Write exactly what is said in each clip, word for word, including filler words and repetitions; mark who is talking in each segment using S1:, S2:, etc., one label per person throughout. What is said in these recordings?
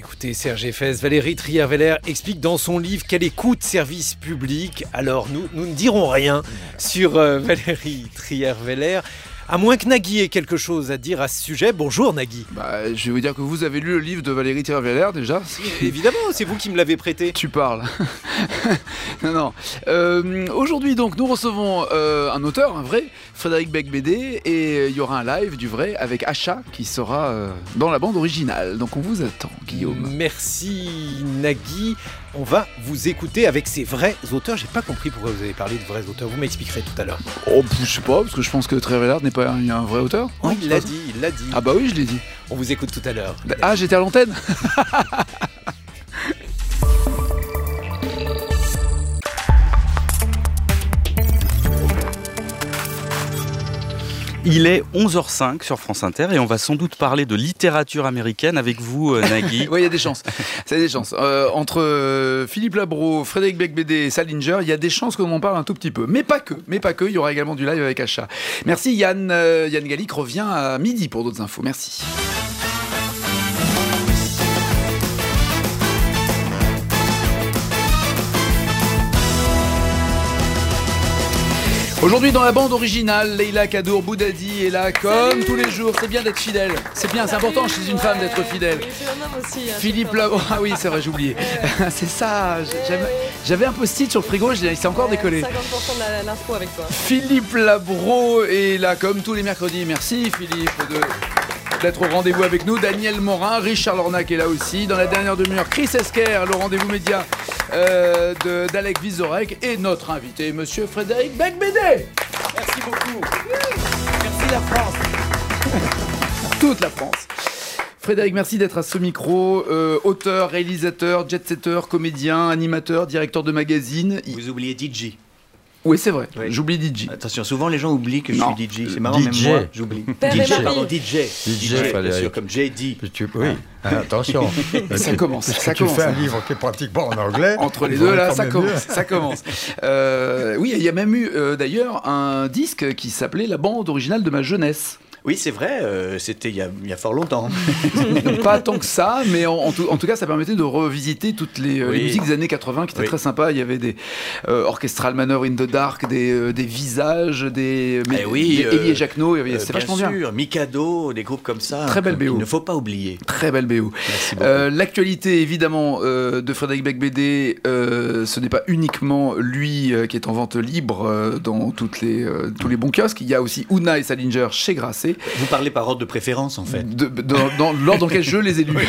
S1: Écoutez, Serge Effès, Valérie Trierweiler explique dans son livre quel est coût de service public. Alors, nous, nous ne dirons rien sur euh, Valérie Trierweiler. À moins que Nagui ait quelque chose à dire à ce sujet. Bonjour Nagui.
S2: Bah, je vais vous dire que vous avez lu le livre de Valérie Trierweiler déjà.
S1: Évidemment, c'est vous qui me l'avez prêté.
S2: Tu parles. non, non. Euh, aujourd'hui donc, nous recevons euh, un auteur, un vrai, Frédéric Becbédé, et il y aura un live du vrai avec Acha qui sera euh, dans la bande originale. Donc on vous attend, Guillaume.
S1: Merci Nagui. On va vous écouter avec ces vrais auteurs. J'ai pas compris pourquoi vous avez parlé de vrais auteurs. Vous m'expliquerez tout à l'heure.
S2: Oh, je sais pas, parce que je pense que Trierweiler n'est pas un, un vrai auteur.
S1: Oui, il l'a dit, il l'a dit.
S2: Ah bah oui, je l'ai dit.
S1: On vous écoute tout à l'heure.
S2: Ah, j'étais à l'antenne.
S3: Il est onze heures cinq sur France Inter et on va sans doute parler de littérature américaine avec vous, euh, Nagui.
S2: Oui, il y a des chances. Il y a des chances. Euh, entre euh, Philippe Labro, Frédéric Becbédé et Salinger, il y a des chances qu'on en parle un tout petit peu. Mais pas que. Mais pas que. Il y aura également du live avec Acha. Merci Yann. Euh, Yann Gallic revient à midi pour d'autres infos. Merci. Aujourd'hui dans la bande originale, Leïla Kadour Boudadi est là comme Salut. Tous les jours. C'est bien d'être fidèle. C'est bien, c'est important chez une ouais, femme d'être fidèle.
S4: Oui, c'est un homme aussi. Hein,
S2: Philippe Labro. Ah oui, c'est vrai, j'ai oublié. c'est ça. J'avais, j'avais un post-it sur le frigo, il s'est encore ouais, décollé.
S4: cinquante pour cent de l'info avec toi.
S2: Philippe Labro est là comme tous les mercredis. Merci Philippe de... d'être au rendez-vous avec nous. Daniel Morin, Richard Lornac est là aussi. Dans la dernière demi-heure, Chris Esquer, le rendez-vous média euh, de, d'Alec Vizorek et notre invité, monsieur Frédéric Becbédé.
S1: Merci beaucoup. Merci la France.
S2: Toute la France. Frédéric, merci d'être à ce micro. Euh, auteur, réalisateur, jet-setter, comédien, animateur, directeur de magazine.
S5: Vous oubliez D J.
S2: Oui, c'est vrai.
S5: Oui.
S2: J'oublie D J.
S5: Attention, souvent les gens oublient que je
S2: non.
S5: suis D J. C'est marrant,
S6: D J.
S5: même moi, j'oublie.
S4: D J,
S5: pardon, D J.
S6: D J,
S5: bien sûr, comme J D.
S6: Tu, oui, ah, attention.
S2: ça commence. Ça
S6: tu
S2: commence.
S6: fais un livre qui est pratiquement en anglais.
S2: Entre les deux, là, ça commence. Ça commence. Euh, oui, il y a même eu euh, d'ailleurs un disque qui s'appelait La bande originale de ma jeunesse.
S5: Oui, c'est vrai, euh, c'était il y, a, il y a fort longtemps.
S2: Pas tant que ça, mais en, en, tout, en tout cas, ça permettait de revisiter toutes les, oui. les musiques des années quatre-vingts qui étaient oui. très sympas. Il y avait des euh, Orchestral Manor in the Dark, des, euh, des visages, des,
S5: eh oui,
S2: des Elie et Jacquenot. Euh, c'est vachement bien.
S5: Bien sûr, Mikado, des groupes comme ça.
S2: Très belle B O.
S5: Il ne faut pas oublier.
S2: Très belle B O.
S5: Merci beaucoup.
S2: Euh, l'actualité, évidemment, euh, de Frédéric Becbédé, euh, ce n'est pas uniquement lui euh, qui est en vente libre euh, dans toutes les, euh, tous les bons kiosques. Il y a aussi Ouna et Salinger chez Grasset.
S5: Vous parlez par ordre de préférence, en fait.
S2: De, de, dans, dans l'ordre dans lequel je les ai lus.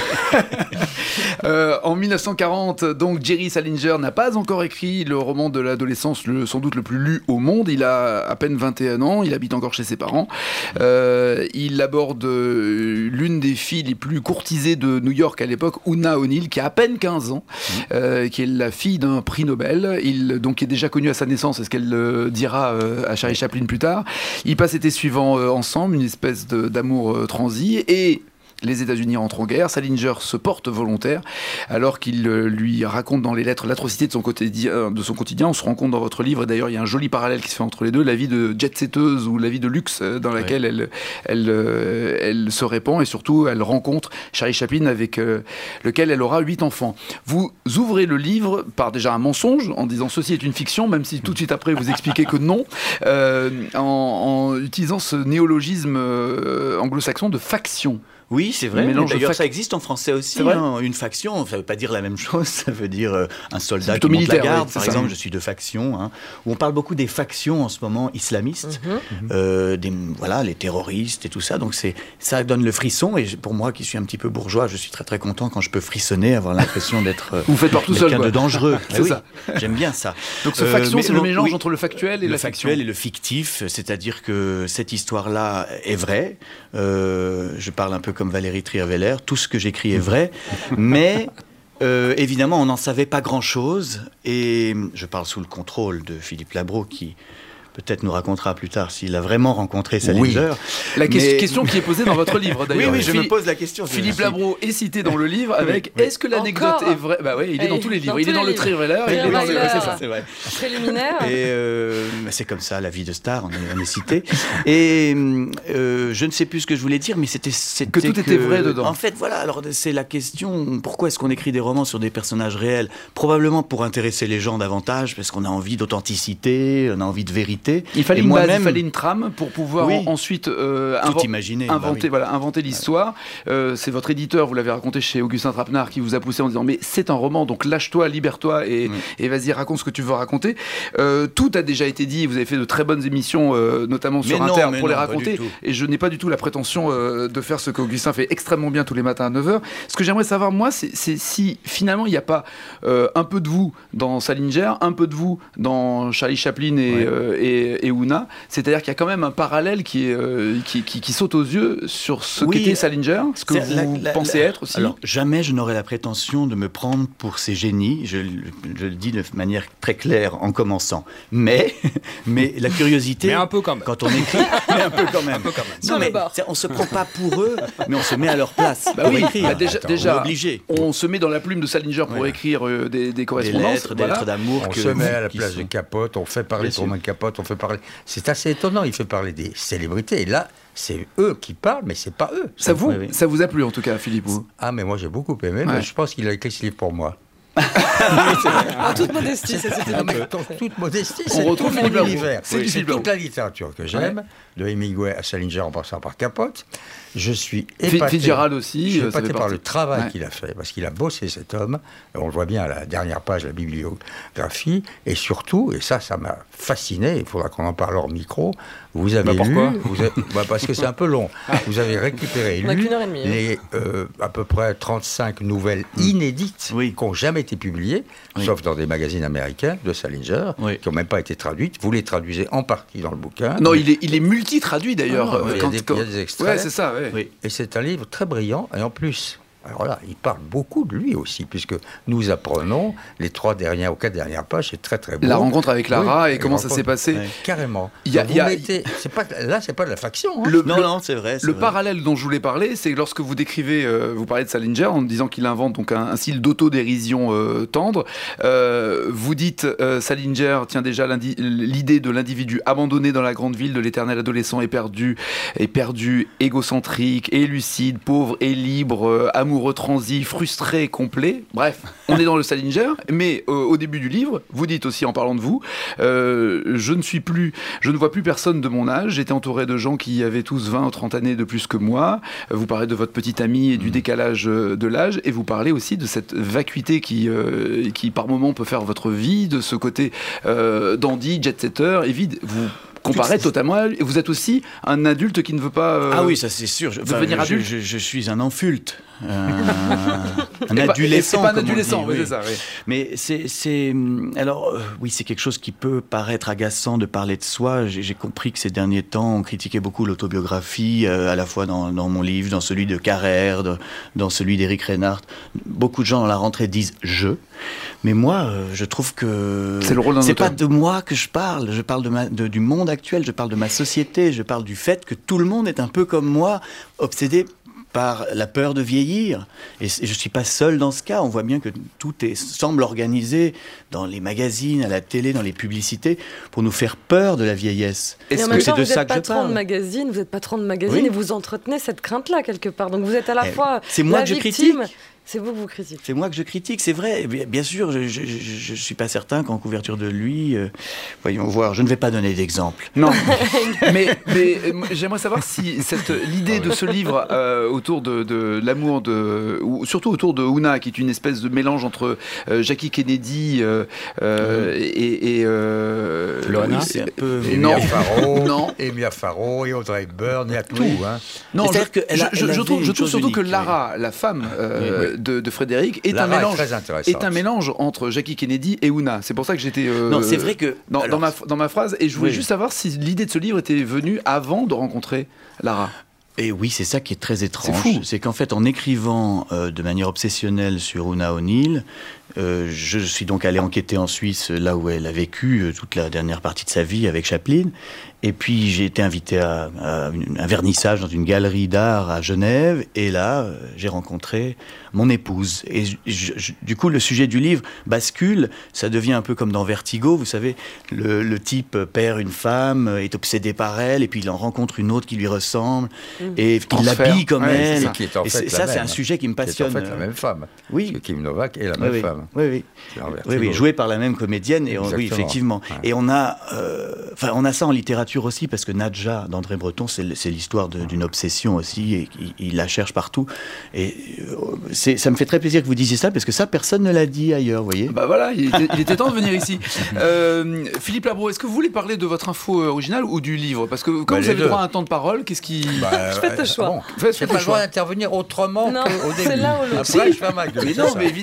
S2: euh, en dix-neuf cent quarante, donc, Jerry Salinger n'a pas encore écrit le roman de l'adolescence, le, sans doute le plus lu au monde. Il a à peine vingt et un ans, il habite encore chez ses parents. Euh, il aborde euh, l'une des filles les plus courtisées de New York à l'époque, Oona O'Neill, qui a à peine quinze ans, euh, qui est la fille d'un prix Nobel. Il donc, est déjà connu à sa naissance, c'est ce qu'elle euh, dira euh, à Charlie Chaplin plus tard. Ils passent l'été suivant euh, ensemble, une espèce de d'amour euh, transi, et les États-Unis entrent en guerre. Salinger se porte volontaire alors qu'il euh, lui raconte dans les lettres l'atrocité de son quotidien, de son quotidien. On se rend compte dans votre livre, et d'ailleurs il y a un joli parallèle qui se fait entre les deux, la vie de jet-setteuse ou la vie de luxe euh, dans laquelle ouais. elle, elle, euh, elle se répand, et surtout elle rencontre Charlie Chaplin avec euh, lequel elle aura huit enfants. Vous ouvrez le livre par déjà un mensonge en disant ceci est une fiction, même si tout de suite après vous expliquez que non, euh, en, en utilisant ce néologisme euh, anglo-saxon de faction.
S5: Oui, c'est vrai. D'ailleurs, fac... ça existe en français aussi. Hein. Une faction, ça ne veut pas dire la même chose. Ça veut dire euh, un soldat qui monte la garde. Oui, par exemple, je suis de faction. Hein, où on parle beaucoup des factions en ce moment islamistes. Mm-hmm. Euh, des, voilà, les terroristes et tout ça. Donc, c'est, ça donne le frisson. Et pour moi, qui suis un petit peu bourgeois, je suis très très content quand je peux frissonner, avoir l'impression d'être euh,
S2: Vous faites tout
S5: quelqu'un
S2: seul,
S5: de dangereux.
S2: c'est
S5: oui,
S2: ça.
S5: J'aime bien ça.
S2: Donc, ce faction, euh, c'est le donc, mélange
S5: oui,
S2: entre le factuel et
S5: le
S2: la
S5: factuel
S2: fiction.
S5: et le fictif. C'est-à-dire que cette histoire-là est vraie. Euh, je parle un peu comme Valérie Trierweiler, tout ce que j'écris est vrai, mais euh, évidemment on n'en savait pas grand-chose, et je parle sous le contrôle de Philippe Labro qui peut-être nous racontera plus tard s'il a vraiment rencontré Salinger.
S2: Oui. La que- mais... question qui est posée dans votre livre d'ailleurs.
S5: Oui, oui, je
S2: Philippe,
S5: me pose la question.
S2: Philippe Labro est cité dans le livre avec oui. Est-ce que l'anecdote
S4: Encore
S2: est vraie? Bah oui, il est dans tous les livres. Il est dans le Trierweiler.
S4: Il est dans
S2: le
S4: c'est ça, c'est vrai. Préliminaire.
S5: Et euh, c'est comme ça, la vie de star, on est, on est cité. Et euh, je ne sais plus ce que je voulais dire, mais c'était, c'était
S2: que tout que, était vrai dedans.
S5: En fait, voilà. Alors c'est la question. Pourquoi est-ce qu'on écrit des romans sur des personnages réels? Probablement pour intéresser les gens davantage, parce qu'on a envie d'authenticité, on a envie de vérité.
S2: Il fallait, une, base, il fallait une trame pour pouvoir oui. ensuite
S5: euh, tout invo- imaginer,
S2: inventer,
S5: bah oui.
S2: voilà, inventer l'histoire. Ouais. Euh, c'est votre éditeur, vous l'avez raconté chez Augustin Trapenard, qui vous a poussé en disant mais c'est un roman, donc lâche-toi, libère-toi et, oui. et vas-y raconte ce que tu veux raconter. Euh, tout a déjà été dit. Vous avez fait de très bonnes émissions, euh, notamment sur
S5: mais
S2: Inter,
S5: non,
S2: pour
S5: non,
S2: les raconter. Et je n'ai pas du tout la prétention euh, de faire ce qu'Augustin fait extrêmement bien tous les matins à neuf heures. Ce que j'aimerais savoir moi, c'est, c'est si finalement il n'y a pas euh, un peu de vous dans Salinger, un peu de vous dans Charlie Chaplin et, ouais. euh, et, et Ouna. C'est-à-dire qu'il y a quand même un parallèle qui, est, euh, qui, qui, qui saute aux yeux sur ce oui, qu'était Salinger, ce que vous la, la, pensez la, être aussi.
S5: Alors, jamais je n'aurais la prétention de me prendre pour ces génies. Je, je le dis de manière très claire en commençant. Mais, mais la curiosité...
S1: Mais un peu quand même.
S5: Quand on écrit... mais un peu quand même.
S1: Un peu quand même.
S5: Non, mais on ne se prend pas pour eux, mais on se met à leur place.
S2: Bah oui, écrire. Bah déjà, Attends, déjà
S5: on est obligé.
S2: On se met dans la plume de Salinger pour ouais. écrire euh, des, des correspondances.
S5: Des lettres, voilà. des lettres d'amour.
S6: On
S5: que,
S6: se met à la place
S5: sont...
S6: de Capote, on fait parler Truman Capote, on fait parler... C'est assez étonnant, il fait parler des célébrités. Et là, c'est eux qui parlent, mais c'est pas eux.
S2: Ça vous, oui, oui. ça vous a plu en tout cas, Philippe?
S6: Ah, mais moi j'ai beaucoup aimé, ouais. mais je pense qu'il a écrit ce livre pour moi.
S4: En toute modestie, ça c'était
S6: ah, mais, toute, toute modestie,
S2: on retrouve
S6: tout mon univers.
S2: C'est,
S6: oui, c'est toute la littérature que j'aime, ouais. de Hemingway à Salinger en passant par Capote. Je suis épaté.
S2: Fitzgerald aussi.
S6: Je suis épaté par le travail ouais. qu'il a fait, parce qu'il a bossé cet homme. On le voit bien à la dernière page de la bibliographie, et surtout, et ça, ça m'a fasciné. Il faudra qu'on en parle hors micro. Vous avez
S2: bah pourquoi
S6: lu, vous avez, bah parce que c'est un peu long. Vous avez récupéré et lu les euh, à peu près trente-cinq nouvelles inédites oui. qui n'ont jamais été publiées, oui. sauf dans des magazines américains de Salinger, oui. qui n'ont même pas été traduites. Vous les traduisez en partie dans le bouquin.
S2: Non, il est, il est multi-traduit d'ailleurs.
S6: Ah, non, euh, quand, il, y des, quand... il y a des extraits.
S2: Ouais, c'est ça. Ouais.
S6: Oui. Et c'est un livre très brillant, et en plus. Alors là, il parle beaucoup de lui aussi, puisque nous apprenons les trois dernières ou quatre dernières pages, c'est très très beau.
S2: La rencontre avec Lara oui, et comment ça s'est passé.
S6: Ouais. Carrément.
S2: Il y a, il y a,
S6: mettez, c'est pas, là, c'est pas de la faction. Hein.
S5: Le, non, le, non, c'est vrai. C'est
S2: le
S5: vrai.
S2: parallèle dont je voulais parler, c'est que lorsque vous décrivez, euh, vous parlez de Salinger en disant qu'il invente donc un, un style d'autodérision euh, tendre. Euh, vous dites euh, Salinger tient déjà l'idée de l'individu abandonné dans la grande ville, de l'éternel adolescent éperdu, éperdu, égocentrique, et lucide, pauvre et libre, euh, amoureux transi, frustré, complet. Bref, on est dans le Salinger, mais euh, au début du livre, vous dites aussi en parlant de vous, euh, je ne suis plus, je ne vois plus personne de mon âge, j'étais entouré de gens qui avaient tous vingt ou trente années de plus que moi, vous parlez de votre petite amie et du décalage de l'âge, et vous parlez aussi de cette vacuité qui, euh, qui par moments peut faire votre vie, de ce côté euh, dandy, jet-setter, et vide, vous comparé totalement à lui. Vous êtes aussi un adulte qui ne veut pas euh,
S5: ah oui, ça c'est sûr. Je,
S2: enfin, devenir
S5: je,
S2: adulte.
S5: Je, je, je suis un enfulte. Euh, un
S2: et
S5: adolescent.
S2: C'est pas un adolescent, oui,
S5: oui.
S2: c'est ça. Oui.
S5: Mais c'est, c'est alors euh, oui, c'est quelque chose qui peut paraître agaçant de parler de soi. J'ai, j'ai compris que ces derniers temps, on critiquait beaucoup l'autobiographie, euh, à la fois dans, dans mon livre, dans celui de Carrère, de, dans celui d'Éric Reinhardt. Beaucoup de gens dans la rentrée disent je. Mais moi, euh, je trouve que
S2: c'est, le rôle d'un
S5: c'est
S2: auteur.
S5: Pas de moi que je parle. Je parle de ma, de, du monde actuel. Je parle de ma société. Je parle du fait que tout le monde est un peu comme moi, obsédé par la peur de vieillir. Et je ne suis pas seul dans ce cas. On voit bien que tout est, semble organisé dans les magazines, à la télé, dans les publicités, pour nous faire peur de la vieillesse.
S4: Et en même temps, vous êtes patron de magazine, vous êtes patron de magazine oui. et vous entretenez cette crainte-là quelque part. Donc vous êtes à la eh, fois
S5: c'est moi
S4: la
S5: que
S4: victime...
S5: je critique.
S4: C'est vous que vous critiquez.
S5: C'est moi que je critique, c'est vrai. Bien sûr, je ne suis pas certain qu'en couverture de lui, euh, voyons voir, je ne vais pas donner d'exemple.
S2: Non, mais, mais j'aimerais savoir si cette, l'idée de ce livre euh, autour de, de l'amour, de, ou surtout autour de Ouna, qui est une espèce de mélange entre euh, Jackie Kennedy euh, euh, mmh. et... et euh,
S6: Loana,
S2: oui,
S6: c'est un peu... Emilia Farrow, non. Emilia Farrow et Audrey Hepburn, il y a tout. Oui. Hein.
S2: Non, je, que elle a, je, elle je trouve, je trouve surtout unique, que Lara, oui. la femme... Euh, oui, oui. De, de Frédéric est un, mélange, est, est un mélange entre Jackie Kennedy et Ouna. C'est pour ça que j'étais euh,
S5: non, c'est vrai que,
S2: dans,
S5: alors,
S2: dans, ma, dans ma phrase. Et je voulais
S5: oui.
S2: juste savoir si l'idée de ce livre était venue avant de rencontrer Lara.
S5: Et oui, c'est ça qui est très étrange.
S2: C'est fou.
S5: C'est qu'en fait, en écrivant euh, de manière obsessionnelle sur Oona O'Neill, Euh, je suis donc allé enquêter en Suisse, là où elle a vécu toute la dernière partie de sa vie avec Chaplin. Et puis j'ai été invité à, à un vernissage dans une galerie d'art à Genève. Et là, j'ai rencontré mon épouse. Et je, je, du coup, le sujet du livre bascule. Ça devient un peu comme dans Vertigo. Vous savez, le, le type perd une femme, est obsédé par elle, et puis il en rencontre une autre qui lui ressemble. Mmh. Et il l'habille comme ouais, elle.
S6: Qui est en fait
S5: et ça, c'est un sujet qui me passionne.
S6: C'est en fait la même femme.
S5: Oui.
S6: Parce que Kim Novak est la même
S5: oui,
S6: femme.
S5: Oui, oui. oui, oui. Jouée par la même comédienne. Et on, oui, effectivement. Ouais. Et on a, euh, enfin, on a ça en littérature aussi, parce que Nadja d'André Breton, c'est l'histoire d'une obsession aussi, et il, il la cherche partout. Et euh, ça me fait très plaisir que vous disiez ça, parce que ça, personne ne l'a dit ailleurs, vous voyez.
S2: Bah voilà, il était, il était temps de venir ici. Euh, Philippe Labro, est-ce que vous voulez parler de votre info originale ou du livre? Parce que quand bah, vous avez deux. droit à un temps de parole, qu'est-ce qui...
S4: Bah, je fais le choix. Bon,
S6: faites, faites pas le choix d'intervenir autrement
S4: non,
S6: qu'au début.
S4: C'est là où
S6: Après,
S4: si.
S6: je fais ma gueule.
S2: Mais non, mais...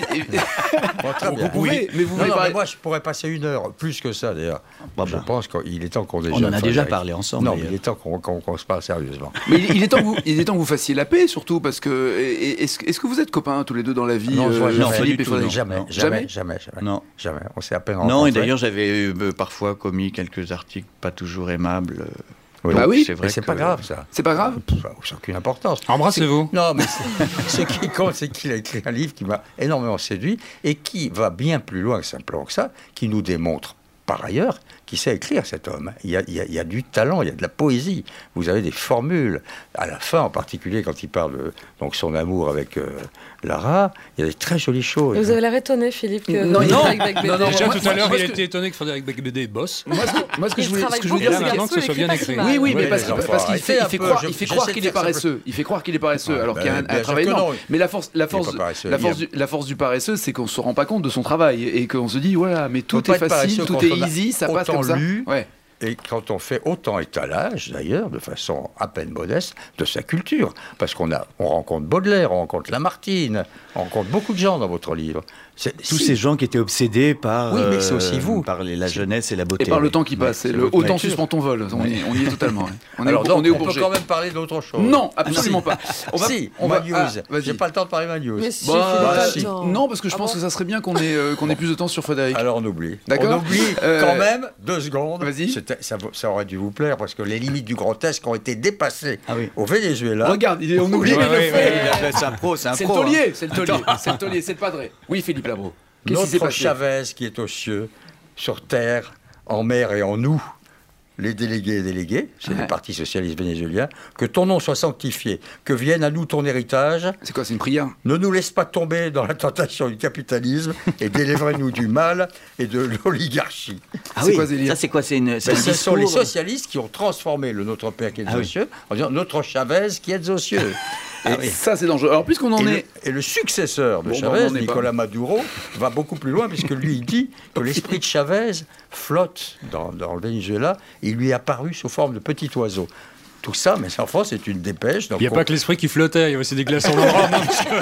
S2: bon, vous pouvez, oui. mais vous
S6: non, non,
S2: parler...
S6: mais moi, je pourrais passer une heure, plus que ça, d'ailleurs. Bah, je bah. pense qu'il est temps qu'on déjà...
S5: On en a déjà parlé ensemble.
S6: Non, mais il est temps qu'on qu qu se parle sérieusement.
S2: Mais il est, temps que vous, il est temps que vous fassiez la paix, surtout, parce que... Est-ce est que vous êtes copains tous les deux dans la vie?
S6: Non,
S2: euh,
S6: non
S2: Philippe et
S6: Frédéric. Jamais, jamais, jamais, jamais.
S5: Non.
S6: Jamais. On s'est à peine rencontrés.
S5: Non, et d'ailleurs, j'avais euh, parfois commis quelques articles pas toujours aimables. Euh,
S2: oui. Bah oui,
S6: c'est vrai. C'est que... pas grave, ça.
S2: C'est pas grave.
S6: Ça n'a aucune importance.
S3: Embrassez-vous.
S6: Non, mais ce qui compte, c'est qu'il a écrit un livre qui m'a énormément séduit et qui va bien plus loin que simplement que ça, qui nous démontre, par ailleurs, qui sait écrire, cet homme. Il y, a, il, y a, il y a du talent, il y a de la poésie. Vous avez des formules. À la fin, en particulier, quand il parle de donc, son amour avec euh, Lara, il y a des très jolies choses.
S4: Vous avez l'air étonné, Philippe, que
S2: non, non,
S4: non,
S2: non,
S3: déjà,
S2: moi,
S3: tout à l'heure, il a
S2: que...
S3: été étonné que Frédéric Becbédé bosse.
S2: Moi, ce, moi, ce que je voulais, ce que je voulais
S3: dire, c'est que, que ce soit bien écrit.
S2: Oui, oui, mais
S6: oui,
S2: parce, parce qu'il fait, il fait croire,
S6: je,
S2: il fait croire qu'il est paresseux. Il fait croire qu'il est paresseux,
S6: ouais,
S2: alors
S6: bah,
S2: qu'il y a un, un travail énorme. Mais la force, la force, la force, du, la force du paresseux, c'est qu'on se rend pas compte de son travail et qu'on se dit, voilà, mais tout est facile, tout est easy, ça passe comme ça. Ouais.
S6: Et quand on fait autant étalage, d'ailleurs, de façon à peine modeste, de sa culture, parce qu'on a, on rencontre Baudelaire, on rencontre Lamartine, on rencontre beaucoup de gens dans votre livre.
S5: Tous si. ces gens qui étaient obsédés par,
S6: oui, mais c'est aussi vous.
S5: Euh, par les, la jeunesse et la beauté.
S2: Et par le temps qui passe.
S5: Oui,
S2: le autant suspend ton vol. On, oui. y, on y est totalement. Ouais. On
S6: Alors
S2: est,
S6: donc,
S2: on, est au
S6: on peut quand même parler d'autre chose.
S2: Non, absolument pas.
S6: On va, si, on va news. Ah, j'ai pas le temps de parler ma news.
S4: Mais si,
S2: bah,
S4: bah,
S2: si. Non, parce que je ah pense bon que ça serait bien qu'on ait, euh, qu'on ait plus de temps sur Frédéric.
S6: Alors on oublie.
S2: D'accord.
S6: On oublie euh, quand même deux secondes.
S2: Vas-y.
S6: Ça, ça aurait dû vous plaire parce que les limites du grotesque ont été dépassées
S5: ah oui.
S6: au Venezuela.
S2: Regarde, on oublie.
S5: C'est un pro, c'est un pro.
S2: C'est le taulier, c'est le taulier, c'est le taulier, c'est le padré. Oui, Philippe Labro.
S6: Notre Chavez qui est aux cieux, sur terre, en mer et en nous, les délégués et délégués, c'est ouais. le Parti socialiste vénézuélien, que ton nom soit sanctifié, que vienne à nous ton héritage.
S2: C'est quoi, c'est une prière?
S6: Ne nous laisse pas tomber dans la tentation du capitalisme et délivre-nous du mal et de l'oligarchie.
S5: Ah oui, quoi, ça c'est quoi, c'est une...
S6: Ben, ce sont les socialistes qui ont transformé le Notre Père qui est ah aux oui. cieux en disant Notre Chavez qui est aux cieux.
S2: Et ah oui. ça, c'est dangereux. Alors, puisqu'on en
S6: et
S2: est...
S6: Le, et le successeur de bon, Chavez, bon, Nicolas pas. Maduro, va beaucoup plus loin, puisque lui, il dit que l'esprit de Chavez flotte dans, dans le Venezuela. Il lui est apparu sous forme de petit oiseau. Tout ça, mais en France, c'est une dépêche.
S3: Il n'y a on... pas que l'esprit qui flottait, il y a aussi des glaçons Laurent.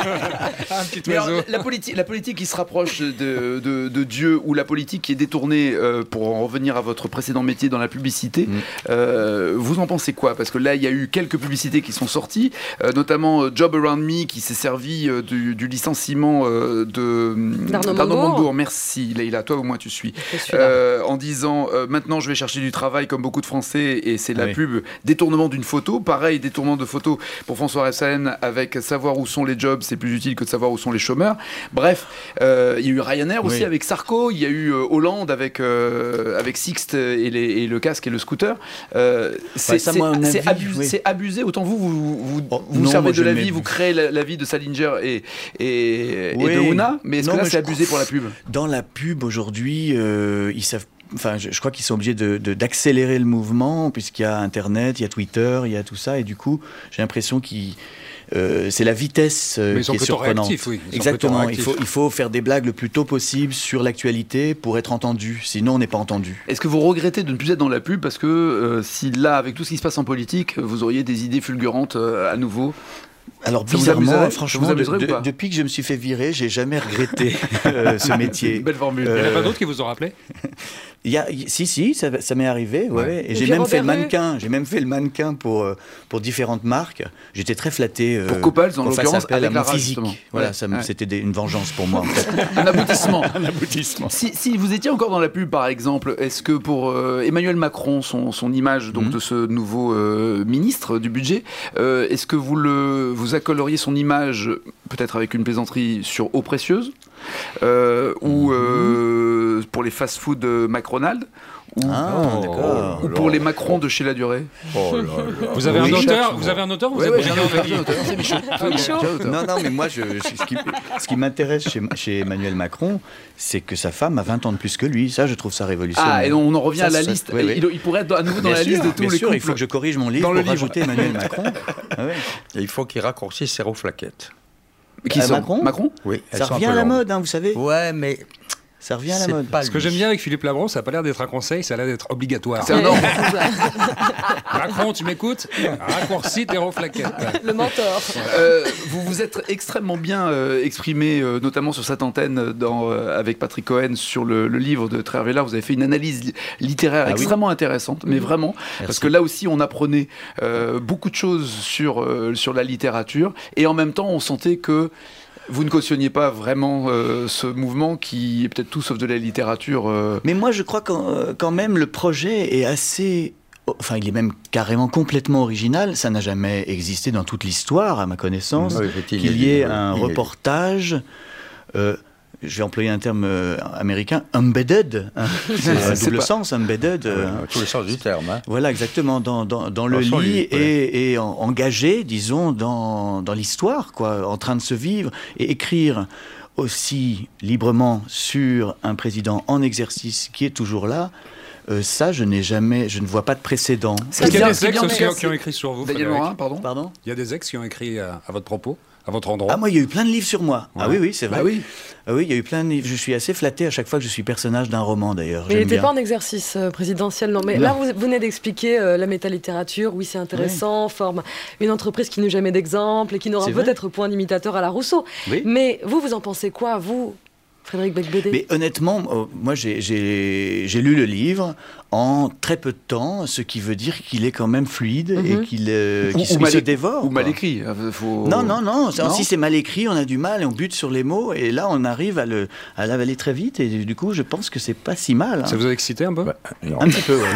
S3: Un petit oiseau.
S2: Alors, la, politique, la politique qui se rapproche de, de, de Dieu ou la politique qui est détournée, euh, pour en revenir à votre précédent métier dans la publicité, mmh. euh, vous en pensez quoi? Parce que là, il y a eu quelques publicités qui sont sorties, euh, notamment euh, Job Around Me qui s'est servi euh, du, du licenciement euh, de
S4: d'Arnaud Montebourg.
S2: Merci Leïla, toi au moins tu suis. Euh, en disant euh, maintenant je vais chercher du travail comme beaucoup de Français et c'est la oui. pub détournement d'une photo. Pareil, détournement de photos pour François Rebsamen avec savoir où sont les jobs, c'est plus utile que de savoir où sont les chômeurs. Bref, euh, il y a eu Ryanair aussi oui. avec Sarko, il y a eu euh, Hollande avec, euh, avec Sixt et, les, et le casque et le scooter. Euh, c'est ouais, abusé, oui. abusé. Autant vous, vous vous, oh, vous non, servez de la vie, vous créez la, la vie de Salinger et, et, oui. et de Ouna, mais est-ce que là c'est abusé pour la pub?
S5: Dans la pub aujourd'hui, euh, ils savent Enfin, je, je crois qu'ils sont obligés de, de, d'accélérer le mouvement, puisqu'il y a Internet, il y a Twitter, il y a tout ça, et du coup, j'ai l'impression qu'ils... Euh, c'est la vitesse euh, qui est surprenante.
S3: Oui.
S5: Exactement, il faut, il faut faire des blagues le plus tôt possible sur l'actualité pour être entendu, sinon on n'est pas entendu.
S2: Est-ce que vous regrettez de ne plus être dans la pub parce que euh, si là, avec tout ce qui se passe en politique, vous auriez des idées fulgurantes euh, à nouveau?
S5: Alors bizarrement, franchement, de, de, depuis que je me suis fait virer, j'ai jamais regretté euh, ce métier.
S2: Belle formule.
S3: Euh, il n'y en a pas d'autres qui vous ont rappelé?
S5: Il y a, si, si, ça, ça m'est arrivé, ouais. ouais. Et, et j'ai même fait le mannequin. J'ai même fait le mannequin pour, euh, pour différentes marques. J'étais très flatté. Euh,
S2: pour Coppels, en l'occurrence, avec la
S5: physique. Voilà, ouais. ça, ouais. c'était des, une vengeance pour moi, en fait.
S2: Un aboutissement.
S5: Un aboutissement.
S2: Si, si vous étiez encore dans la pub, par exemple, est-ce que pour euh, Emmanuel Macron, son, son image donc, mmh. de ce nouveau euh, ministre du budget, euh, est-ce que vous, le, vous accoleriez son image, peut-être avec une plaisanterie, sur eau précieuse euh, mmh. ou euh, pour les fast-food McDonald's ou,
S5: ah, d'accord.
S2: ou pour les Macron de chez La Durée.
S7: Oh là là. Vous avez oui, un auteur Vous avez un auteur Vous
S2: oui,
S7: êtes
S2: oui, j'ai un auteur. C'est Michaud.
S5: Michaud. Non, non, mais moi, je, ce qui, ce qui m'intéresse chez, chez Emmanuel Macron, c'est que sa femme a vingt ans de plus que lui. Ça, je trouve ça révolutionnaire.
S2: Ah, et on en revient ça, à la ça, liste. Oui, oui. Il, il pourrait être à nouveau dans
S5: bien
S2: la
S5: sûr,
S2: liste de tous
S5: bien
S2: les
S5: sûr,
S2: couples.
S5: Il faut que je corrige mon livre
S2: dans
S5: pour
S2: le livre.
S5: rajouter Emmanuel Macron. Ah, ouais.
S6: Et il faut qu'il raccourcisse ses flaquettes.
S5: Qui euh, Macron
S2: Macron
S6: Oui.
S5: Ça revient à la mode, hein, vous savez.
S6: Ouais, mais...
S5: Ça revient à la mode.
S7: Ce que j'aime bien avec Philippe Labron, ça n'a pas l'air d'être un conseil, ça a l'air d'être obligatoire.
S2: C'est un ordre.
S7: Macron, tu m'écoutes ? Raccourcis tes reflaquettes.
S4: Le mentor.
S2: Euh, vous vous êtes extrêmement bien euh, exprimé, euh, notamment sur cette antenne dans, euh, avec Patrick Cohen, sur le, le livre de Trier Wehler. Vous avez fait une analyse li- littéraire ah, extrêmement oui. intéressante, mais vraiment, Merci. Parce que là aussi, on apprenait euh, beaucoup de choses sur, euh, sur la littérature, et en même temps, on sentait que vous ne cautionniez pas vraiment euh, ce mouvement qui est peut-être tout sauf de la littérature. Euh...
S5: Mais moi, je crois qu'en, quand même, le projet est assez... Enfin, il est même carrément complètement original. Ça n'a jamais existé dans toute l'histoire, à ma connaissance, oui, qu'il y ait un reportage... Euh, je vais employer un terme euh, américain, embedded, hein. C'est un double pas... sens, embedded. Euh,
S6: oui, tous les sens du terme. Hein.
S5: Voilà, exactement, dans, dans, dans le lit, lit et, ouais. et en, engagé, disons, dans, dans l'histoire, quoi, en train de se vivre, et écrire aussi librement sur un président en exercice qui est toujours là. Euh, ça, je n'ai jamais, je ne vois pas de précédent.
S7: Est-ce qu'il y a des ex qui, qui ont écrit sur vous,
S2: Daniel Morin, pardon.
S5: Pardon.
S7: Il y a des ex qui ont écrit à, à votre propos, à votre endroit.
S5: Ah, moi, il y a eu plein de livres sur moi. Ouais. Ah oui, oui, c'est vrai.
S2: Bah oui.
S5: Ah oui, il y a eu plein de livres. Je suis assez flatté à chaque fois que je suis personnage d'un roman, d'ailleurs.
S4: Mais il n'était pas en exercice euh, présidentiel, non. Mais non. Là, vous, vous venez d'expliquer euh, la métalittérature. Oui, c'est intéressant. Oui. Forme une entreprise qui n'eut jamais d'exemple et qui n'aura c'est peut-être vrai. Point d'imitateur à la Rousseau. Oui. Mais vous, vous en pensez quoi, vous, Frédéric Beigbeder?
S5: Mais honnêtement, euh, moi, j'ai, j'ai, j'ai lu le livre en très peu de temps, ce qui veut dire qu'il est quand même fluide mm-hmm. et qu'il, euh, qu'il
S2: ou, ou
S5: se dévore.
S2: Ou quoi. Mal écrit. Faut...
S5: Non, non, non, non. Si c'est mal écrit, on a du mal et on bute sur les mots. Et là, on arrive à, le, à l'avaler très vite. Et du coup, je pense que c'est pas si mal. Hein.
S7: Ça vous a excité un peu?
S5: bah, Un petit peu, ouais.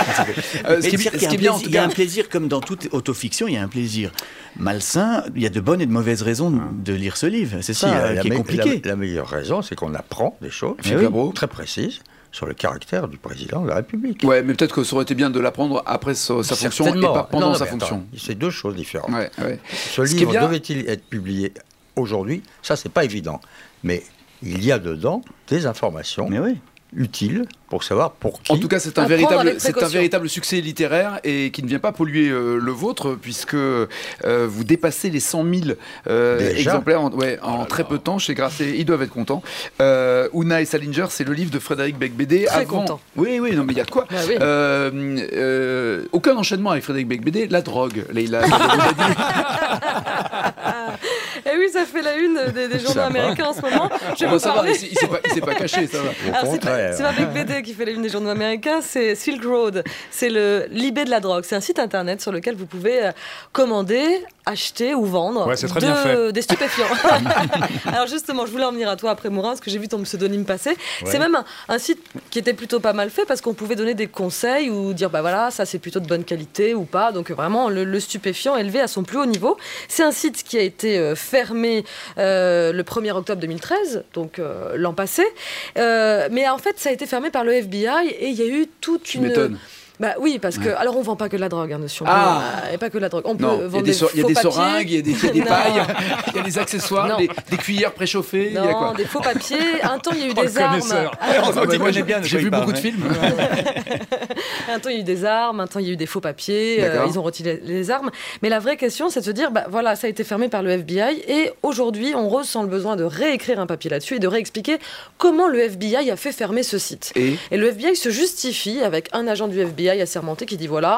S5: euh, ce qui est, ce qui est bien, il y a un plaisir, comme dans toute autofiction, il y a un plaisir malsain. Il y a de bonnes et de mauvaises raisons de, de lire ce livre. C'est ça si, euh, qui est compliqué.
S6: La, la meilleure raison, c'est qu'on apprend des choses
S5: oui.
S6: très précises sur le caractère du président de la République.
S2: Ouais, mais peut-être que ça aurait été bien de l'apprendre après sa, sa fonction et pas pendant non, non, sa fonction.
S6: Attends, c'est deux choses différentes.
S2: Ouais, ouais.
S6: Ce, Ce livre bien... devait-il être publié aujourd'hui? Ça, c'est pas évident. Mais il y a dedans des informations
S5: mais oui.
S6: utiles pour savoir pour qui.
S2: En tout cas, c'est un, véritable, c'est un véritable succès littéraire et qui ne vient pas polluer euh, le vôtre, puisque euh, vous dépassez les cent mille euh, exemplaires en, ouais, en oh très peu de temps chez Grasset. Ils doivent être contents. Euh, Oona et Salinger, c'est le livre de Frédéric Beigbeder.
S4: Très
S2: avant...
S4: content.
S2: Oui, oui, non, mais il y a de quoi.
S4: Ah, oui.
S2: euh, euh, aucun enchaînement avec Frédéric Beigbeder. La drogue, Leïla.
S4: Et oui, ça fait la une des, des journaux américains en ce moment. Je vais
S2: vous parler. Il ne s'est pas, pas caché, ça va.
S4: Alors, c'est, pas, c'est pas Beigbeder qui fait la une des journaux américains, c'est Silk Road. C'est le l'eBay de la drogue. C'est un site internet sur lequel vous pouvez commander, acheter ou vendre
S7: ouais, c'est très
S4: de,
S7: bien fait.
S4: des stupéfiants. Alors justement, je voulais en venir à toi après Morin, parce que j'ai vu ton pseudonyme passer. Ouais. C'est même un, un site qui était plutôt pas mal fait, parce qu'on pouvait donner des conseils ou dire, bah voilà, ça c'est plutôt de bonne qualité ou pas. Donc vraiment, le, le stupéfiant élevé à son plus haut niveau. C'est un site qui a été euh, fermé euh, le premier octobre deux mille treize, donc euh, l'an passé. Euh, mais en fait, ça a été fermé par le F B I et il y a eu toute
S2: tu
S4: une...
S2: m'étonnes.
S4: Bah oui, parce que... Ouais. Alors, on ne vend pas que de la drogue, hein, dessus.
S2: Ah
S4: Et pas que de la drogue. On peut
S2: non,
S4: vendre
S2: des,
S4: des
S2: so-
S4: faux
S2: Il y a des
S4: papiers.
S2: seringues, il y a des, il y a des pailles, il y a des accessoires, des, des cuillères préchauffées.
S4: Non,
S2: il y a quoi
S4: des faux papiers. Un temps, il y a eu
S7: oh,
S4: des armes.
S2: Ah, oh, bah, moi, j'ai, bien j'ai vu beaucoup de films.
S4: Un temps, il y a eu des armes. Un temps, il y a eu des faux papiers. Euh, ils ont retiré les armes. Mais la vraie question, c'est de se dire, bah, voilà, ça a été fermé par le F B I. Et aujourd'hui, on ressent le besoin de réécrire un papier là-dessus et de réexpliquer comment le F B I a fait fermer ce site.
S2: Et,
S4: et le F B I se justifie avec un agent du F B I assermenté qui dit, voilà...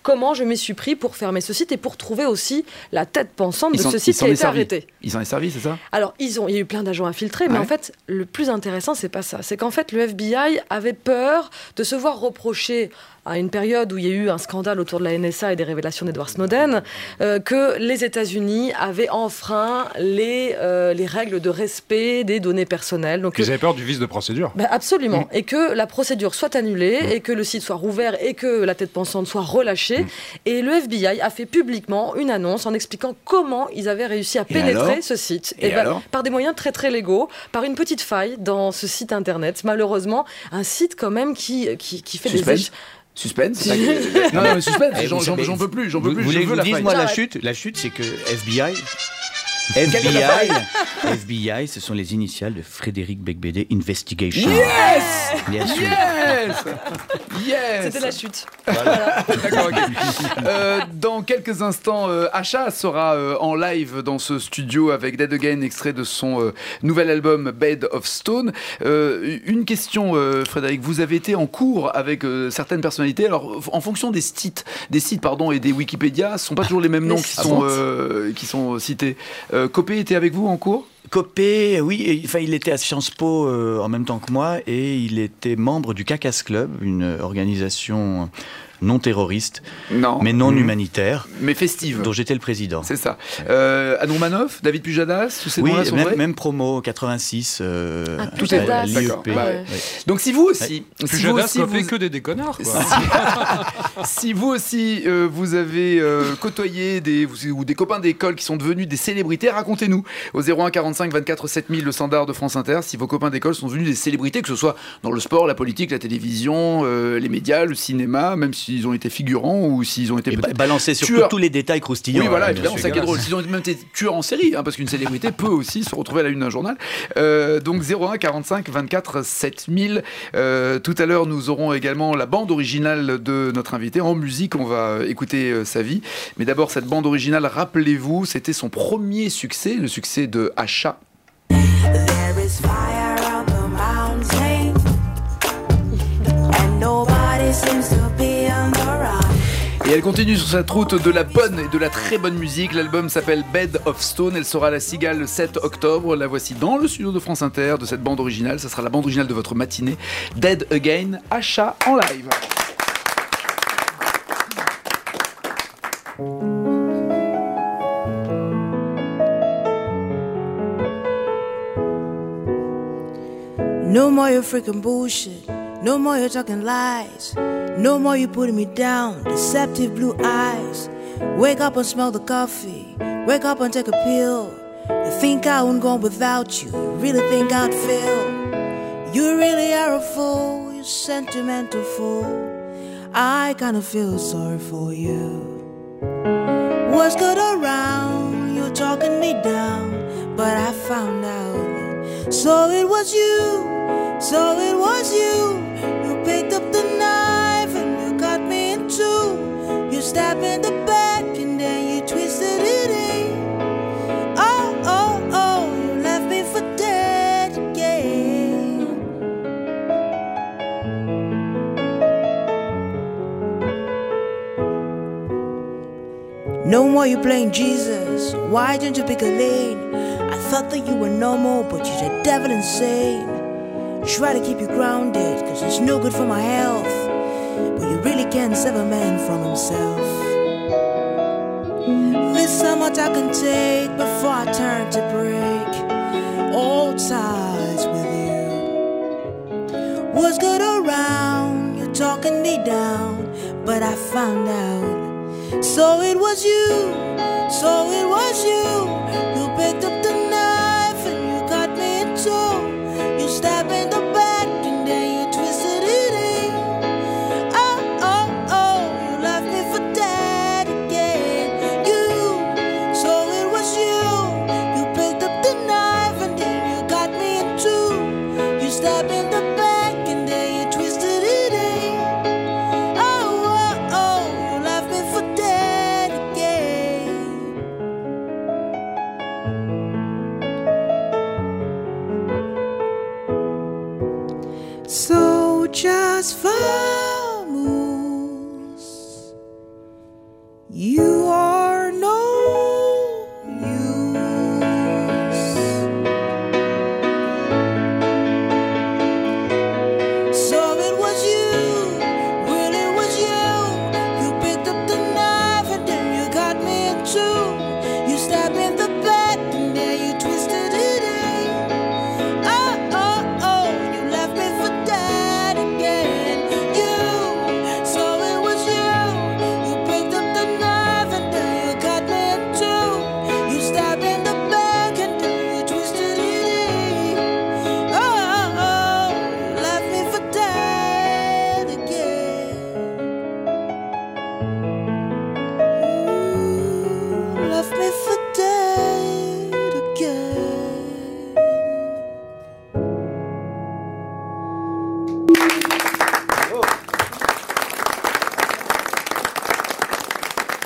S4: comment je m'y suis pris pour fermer ce site et pour trouver aussi la tête pensante de ce site qui a été arrêté.
S2: Ils s'en est servi, c'est ça ?
S4: Alors, ils ont, il y a eu plein d'agents infiltrés, ouais. mais en fait, le plus intéressant, c'est pas ça. C'est qu'en fait, le F B I avait peur de se voir reprocher à une période où il y a eu un scandale autour de la N S A et des révélations d'Edward Snowden, euh, que les États-Unis avaient enfreint les, euh, les règles de respect des données personnelles. Donc,
S7: ils avaient peur du vice de procédure.
S4: Ben absolument. Mmh. Et que la procédure soit annulée, mmh. et que le site soit rouvert, et que la tête pensante soit relâchée. Mmh. Et le F B I a fait publiquement une annonce en expliquant comment ils avaient réussi à pénétrer ce site.
S2: Et, et ben,
S4: par des moyens très très légaux, par une petite faille dans ce site internet. Malheureusement, un site quand même qui, qui, qui fait
S2: Suspense.
S4: des... Éch-
S2: Suspense. non, non, mais suspense. J'en, j'en, j'en veux plus. J'en veux
S5: vous,
S2: plus.
S5: Vous
S2: je
S5: voulez
S2: veux
S5: que je vous dise, moi, la
S4: faille.
S5: chute, la chute, c'est que F B I. F B I, F B I, ce sont les initiales de Frédéric Becbédé Investigation.
S2: Yes,
S5: bien sûr.
S2: Yes, yes.
S4: C'était la chute.
S2: Voilà. D'accord. Okay. Euh, dans quelques instants, euh, Asha sera euh, en live dans ce studio avec Dead Again, extrait de son euh, nouvel album Bed of Stone. Euh, une question, euh, Frédéric, vous avez été en cours avec euh, certaines personnalités. Alors, en fonction des sites, des sites pardon, et des Wikipédia, ce ne sont pas toujours les mêmes noms qui sont, euh, qui sont cités. Euh, Copé était avec vous en cours ?
S5: Copé, oui, enfin, il était à Sciences Po euh, en même temps que moi et il était membre du Cacas Club, une organisation non terroriste,
S2: non.
S5: mais non mmh. humanitaire,
S2: mais festive,
S5: dont j'étais le président.
S2: C'est ça. Euh, Anon Manoff, David Pujadas, tous ces
S5: oui,
S2: noms-là sont
S5: même,
S2: vrais.
S5: même promo quatre-vingt-six. Euh,
S4: ah, tout est à
S2: l'I E P. Bah, ouais. Ouais. Donc si vous aussi,
S7: ouais.
S2: si
S7: Pujadas
S2: vous aussi,
S7: ne
S2: vous...
S7: fait que des déconneurs. Quoi.
S2: si vous aussi euh, vous avez euh, côtoyé des ou des copains d'école qui sont devenus des célébrités, racontez-nous au zéro un quarante-cinq vingt-quatre sept mille le standard de France Inter. Si vos copains d'école sont devenus des célébrités, que ce soit dans le sport, la politique, la télévision, euh, les médias, le cinéma, même s'ils ont été figurants ou s'ils ont été
S5: ba- balancés surtout
S2: tueurs.
S5: tous les détails croustillants.
S2: Oui, voilà,
S5: hein,
S2: évidemment, c'est ça qui est drôle. S'ils ont même été tueurs en série, hein, parce qu'une célébrité peut aussi se retrouver à la une d'un journal. Euh, donc zéro un quarante-cinq vingt-quatre sept mille. Euh, tout à l'heure, nous aurons également la bande originale de notre invité. En musique, on va écouter euh, sa vie. Mais d'abord, cette bande originale, rappelez-vous, c'était son premier succès, le succès de Asha. There is fire on the mountain and nobody seems to be on the run. Et elle continue sur cette route de la bonne et de la très bonne musique. L'album s'appelle Bed of Stone. Elle sera à la Cigale le sept octobre. La voici dans le studio de France Inter de cette bande originale. Ça sera la bande originale de votre matinée. Dead Again, Asha en live.
S8: No more your freaking bullshit. No more you talking lies. No more you putting me down. Deceptive blue eyes. Wake up and smell the coffee. Wake up and take a pill. You think I wouldn't go without you. You really think I'd fail. You really are a fool. You sentimental fool. I kinda feel sorry for you. What's good around? You're talking me down. But I found out. So it was you. So it was you. You picked up the knife and you cut me in two. You stabbed me in the back and then you twisted it in. Oh, oh, oh, you left me for dead again. No more you playing Jesus. Why don't you pick a lane? I thought that you were normal, but you're the devil insane. Try to keep you grounded, cause it's no good for my health. But you really can't save a man from himself. This how much I can take before I turn to break all ties with you. Was good around, you're talking me down, but I found out. So it was you, so it was you. You picked up the knife and you cut me in two. You stabbed me in the back and then you twisted it in. Oh, oh, oh, you left me for dead again. You, so it was you. You picked up the knife and then you got me in two. You stabbed me in the back and then you twisted it in. Oh, oh, oh, you left me for dead again. So. Soldiers, famous,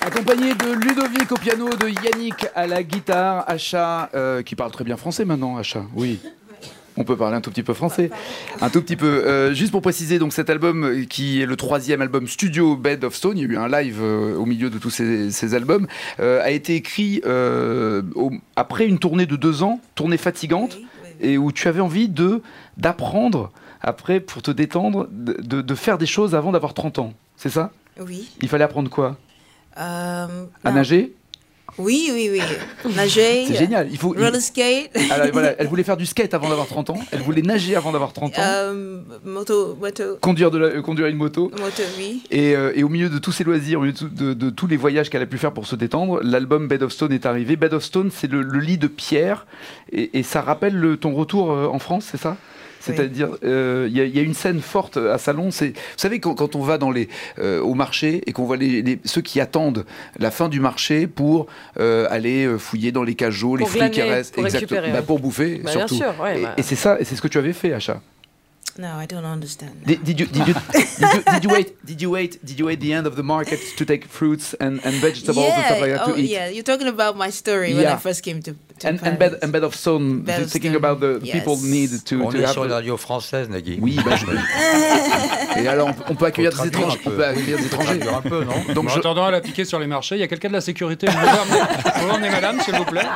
S2: Accompagné de Ludovic au piano, de Yannick à la guitare, Acha, euh, qui parle très bien français maintenant, Acha, oui. On peut parler un tout petit peu français, un tout petit peu. Euh, juste pour préciser, donc cet album qui est le troisième album studio Bed of Stone, il y a eu un live euh, au milieu de tous ces, ces albums, euh, a été écrit euh, au, après une tournée de deux ans, tournée fatigante, oui, oui. Et où tu avais envie de d'apprendre après pour te détendre, de, de, de faire des choses avant d'avoir trente ans, c'est ça?
S8: Oui.
S2: Il fallait apprendre quoi?
S8: euh,
S2: À nager?
S8: Oui, oui, oui. Nager.
S2: C'est génial. Il faut.
S8: Roller skate.
S2: Alors, voilà, elle voulait faire du skate avant d'avoir trente ans. Elle voulait nager avant d'avoir trente ans.
S8: Euh, moto, moto.
S2: Conduire, de la, euh, conduire une moto.
S8: Moto, oui.
S2: Et, euh, et au milieu de tous ses loisirs, au milieu de, de, de tous les voyages qu'elle a pu faire pour se détendre, l'album Bed of Stone est arrivé. Bed of Stone, c'est le, le lit de pierre. Et, et ça rappelle le, ton retour euh, en France, c'est ça? C'est-à-dire, il oui. euh, y, y a une scène forte à Salon. C'est, vous savez, quand, quand on va dans les, euh, au marché et qu'on voit les, les, ceux qui attendent la fin du marché pour euh, aller fouiller dans les cajots, pour les fruits qui restent,
S4: pour
S2: exactement, bah, pour bouffer,
S4: bah,
S2: surtout.
S4: Bien sûr, ouais,
S2: et,
S4: bah.
S2: et c'est ça, et c'est ce que tu avais fait, Acha.
S8: No, I don't understand.
S2: Did, did you did you did you did you wait did you wait did you wait the end of the market to take fruits and, and vegetables
S8: yeah.
S2: and stuff like that
S8: oh,
S2: to eat?
S8: Yeah, you're talking about my story when
S2: yeah.
S8: I first came to. to
S2: and, and bed and bed of stone,
S8: bed
S2: thinking
S8: of
S2: about the, the
S8: yes.
S2: people need to.
S6: On
S2: to
S6: est
S2: have
S6: sur
S2: the...
S6: la radio française, Nagui.
S2: Oui, bah, je... Et alors on, on peut accueillir des étrangers. On peut accueillir des étrangers.
S6: Un peu, non?
S7: Donc en je... attendant à la piquer sur les marchés, il y a quelqu'un de la sécurité. Vous emmenez madame, s'il vous plaît.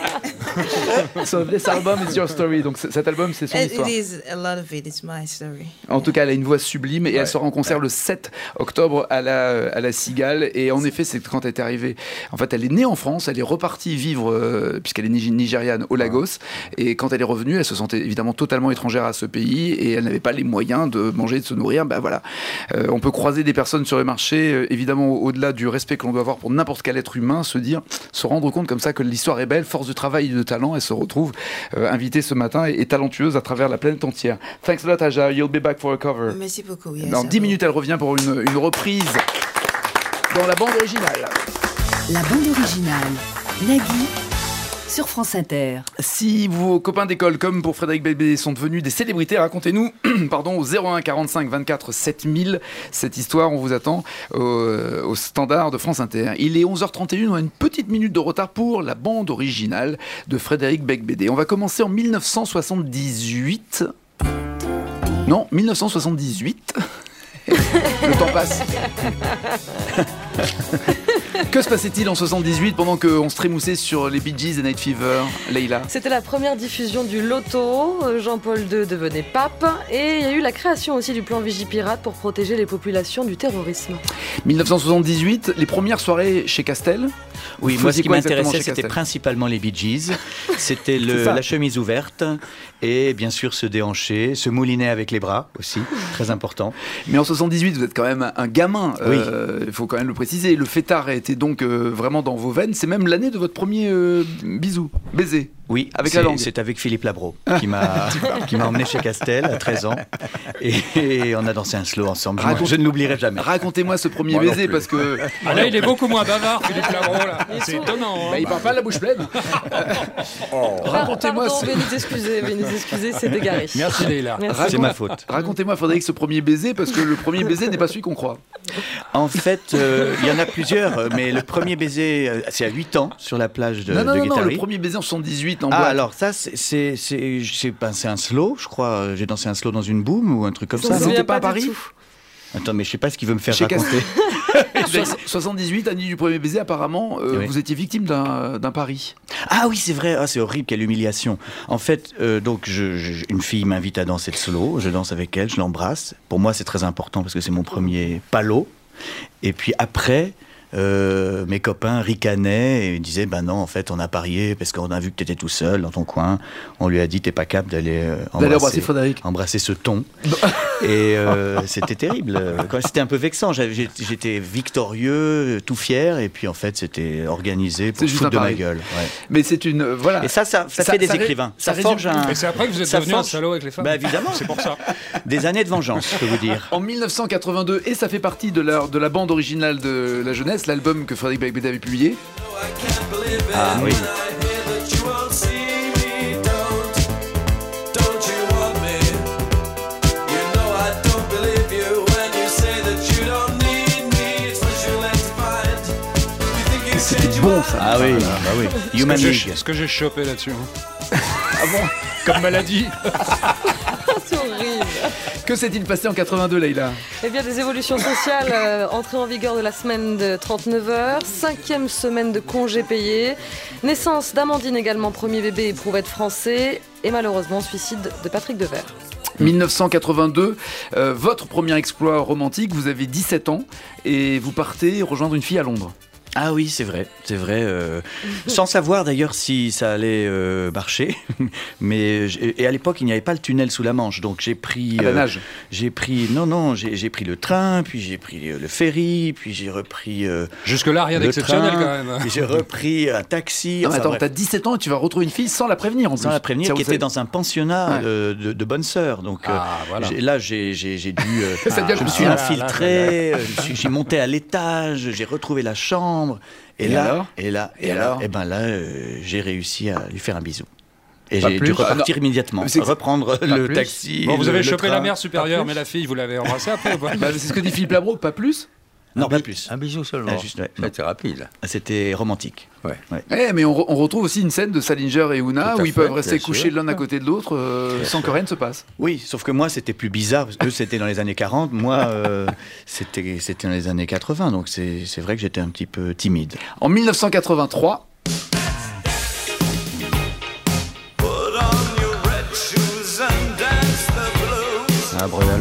S2: So this album is your story. Donc cet album, c'est son
S8: it,
S2: histoire.
S8: It is a lot of it. It's my story.
S2: En tout cas, elle a une voix sublime et
S6: ouais.
S2: elle sera en concert le sept octobre à la à la Cigale. Et en effet, c'est quand elle est arrivée. En fait, elle est née en France. Elle est repartie vivre euh, puisqu'elle est nigériane au Lagos. Et quand elle est revenue, elle se sentait évidemment totalement étrangère à ce pays et elle n'avait pas les moyens de manger, de se nourrir. Ben voilà. Euh, on peut croiser des personnes sur le marché, euh, évidemment au-delà du respect que l'on doit avoir pour n'importe quel être humain, se dire, se rendre compte comme ça que l'histoire est belle, force de travail et de talent. Elle se retrouve euh, invitée ce matin et, et talentueuse à travers la planète entière. Thanks a lot, Aja. You'll be back for a cover.
S8: Merci beaucoup. Yes,
S2: dans dix minutes, elle revient pour une, une reprise dans la bande originale.
S9: La bande originale. Nagui sur France Inter.
S2: Si vos copains d'école, comme pour Frédéric Becbédé, sont devenus des célébrités, racontez-nous pardon, au zéro un quarante-cinq vingt-quatre sept mille cette histoire. On vous attend au, au standard de France Inter. Il est onze heures trente et une, on a une petite minute de retard pour la bande originale de Frédéric Becbédé. On va commencer en mille neuf cent soixante-dix-huit. Non, mille neuf cent soixante-dix-huit. Le temps passe. Que se passait-il en soixante-dix-huit pendant qu'on se trémoussait sur les Bee Gees et Night Fever, Leïla?
S4: C'était la première diffusion du loto, Jean-Paul deux devenait pape et il y a eu la création aussi du plan Vigipirate pour protéger les populations du terrorisme.
S2: mille neuf cent soixante-dix-huit, les premières soirées chez Castel.
S5: Oui,
S2: Vous
S5: moi ce qui m'intéressait c'était
S2: Castel
S5: principalement les Bee Gees, c'était le, la chemise ouverte et bien sûr se déhancher, se mouliner avec les bras aussi, très important.
S2: Mais en soixante-dix-huit, vous êtes quand même un gamin, il oui. euh, faut quand même le préciser. Le fêtard a été donc euh, vraiment dans vos veines. C'est même l'année de votre premier euh, bisou, baiser.
S5: Oui,
S2: avec la langue.
S5: C'est avec Philippe Labro qui m'a qui m'a emmené chez Castel à treize ans et, et on a dansé un slow ensemble. Raconte, je ne l'oublierai jamais.
S2: Racontez-moi ce premier baiser parce que
S7: ah là il est beaucoup moins bavard Philippe Labro là. C'est étonnant. Hein.
S2: Bah, il parle pas la bouche pleine.
S4: oh. Racontez-moi. Pardon, ce... veuillez nous excuser, veuillez nous excuser, c'est égaré.
S7: Merci Leïla.
S5: C'est ma faute.
S2: Racontez-moi Frédéric ce premier baiser parce que le premier baiser n'est pas celui qu'on croit.
S5: En fait, il euh, y en a plusieurs, mais le premier baiser, euh, c'est à huit ans sur la plage de,
S2: non, non,
S5: de
S2: non,
S5: Guétari.
S2: Non, le premier baiser en soixante-dix-huit en
S5: ah,
S2: boîte.
S5: alors ça, c'est, c'est, c'est, c'est, ben, c'est un slow, je crois. J'ai dansé un slow dans une boom ou un truc comme ça.
S2: Vous n'étiez pas à Paris?
S5: Attends, mais je sais pas ce qu'il veut me faire
S2: Chez
S5: raconter.
S2: soixante-dix-huit, année du premier baiser, apparemment, euh, oui. vous étiez victime d'un, d'un pari.
S5: Ah oui, c'est vrai. Ah, c'est horrible, quelle humiliation. En fait, euh, donc, je, je, une fille m'invite à danser le solo. Je danse avec elle, je l'embrasse. Pour moi, c'est très important parce que c'est mon premier palo. Et puis après... Euh, mes copains ricanaient et disaient ben non en fait on a parié parce qu'on a vu que t'étais tout seul dans ton coin, on lui a dit t'es pas capable d'aller euh, embrasser,
S2: embrasser Frédéric
S5: embrasser ce ton et euh, c'était terrible, c'était un peu vexant. J'avais, j'étais victorieux, tout fier et puis en fait c'était organisé pour se foutre de ma gueule, ouais.
S2: Mais c'est une euh, voilà
S5: et ça ça, ça, ça fait des ça écrivains
S2: ça,
S5: ça forge un...
S7: et c'est après que vous êtes devenu forge... un salaud avec les femmes.
S5: Bah évidemment
S7: c'est pour ça
S5: des années de vengeance je peux vous dire.
S2: En mille neuf cent quatre-vingt-deux et ça fait partie de la, de la bande originale de la jeunesse, l'album que Frédéric Becbédé avait publié.
S5: Ah oui.
S2: bon ça.
S5: Ah oui, ah bah oui.
S7: Human League. Est-ce que j'ai chopé là-dessus hein.
S2: Ah bon?
S7: Comme maladie.
S4: C'est horrible.
S2: Que s'est-il passé en quatre-vingt-deux, Leïla?
S4: Eh bien, des évolutions sociales, euh, entrée en vigueur de la semaine de trente-neuf heures, cinquième semaine de congés payés, naissance d'Amandine également, premier bébé éprouvette français, et malheureusement, suicide de Patrick Devers.
S2: mille neuf cent quatre-vingt-deux, euh, votre premier exploit romantique, vous avez dix-sept ans, et vous partez rejoindre une fille à Londres.
S5: Ah oui, c'est vrai, c'est vrai. Euh, sans savoir d'ailleurs si ça allait euh, marcher, mais et à l'époque il n'y avait pas le tunnel sous la Manche, donc j'ai pris.
S2: À la nage.
S5: Euh, j'ai pris, non non, j'ai, j'ai pris le train, puis j'ai pris le ferry, puis j'ai repris. Euh,
S7: Jusque là rien d'exceptionnel
S5: train,
S7: quand même.
S5: Puis j'ai repris un taxi.
S2: Non,
S5: enfin,
S2: attends,
S5: bref.
S2: t'as dix-sept ans et tu vas retrouver une fille sans la prévenir en plus.
S5: Sans la prévenir,
S2: Ça,
S5: qui
S2: était
S5: était dans un pensionnat
S2: ouais.
S5: de, de, de bonnes sœurs. Donc
S7: ah,
S5: euh,
S7: voilà.
S5: j'ai, là j'ai, j'ai, j'ai dû. Euh,
S2: Ça
S5: ah, je me suis
S7: là,
S5: infiltré,
S7: là, là, là.
S5: je suis, j'ai monté à l'étage, j'ai retrouvé la chambre. Et,
S2: et
S5: là,
S2: alors
S5: et là, et,
S2: et
S5: là,
S2: alors
S5: et ben là, euh, j'ai réussi à lui faire un bisou. Et
S2: pas
S5: j'ai
S2: plus.
S5: dû repartir
S2: ah,
S5: immédiatement,
S2: c'est...
S5: reprendre
S2: pas
S5: le
S2: plus.
S5: taxi.
S7: Bon, vous
S5: le,
S7: avez
S5: le
S7: chopé
S5: train.
S7: la mère supérieure, mais la fille, vous l'avez embrassée après ou pas?
S2: Bah, c'est ce que dit Philippe Labro, pas plus.
S5: Non,
S6: un
S5: pas
S6: bi-
S5: plus.
S6: Un bisou seulement.
S5: Ah, juste, ouais.
S6: C'était rapide.
S5: C'était romantique.
S6: Ouais.
S5: Ouais.
S2: Eh, mais on, re- on retrouve aussi une scène de Salinger et Ouna
S6: Tout à
S2: où ils
S6: fait,
S2: peuvent rester
S6: bien
S2: couchés
S6: sûr.
S2: l'un à côté de l'autre euh, sans que rien ne se passe.
S5: Oui, sauf que moi, c'était plus bizarre, parce que eux, c'était dans les années quarante, moi, euh, c'était, c'était dans les années quatre-vingts, donc c'est, c'est vrai que j'étais un petit peu timide.
S2: En mille neuf cent quatre-vingt-trois,
S6: Un Brunel.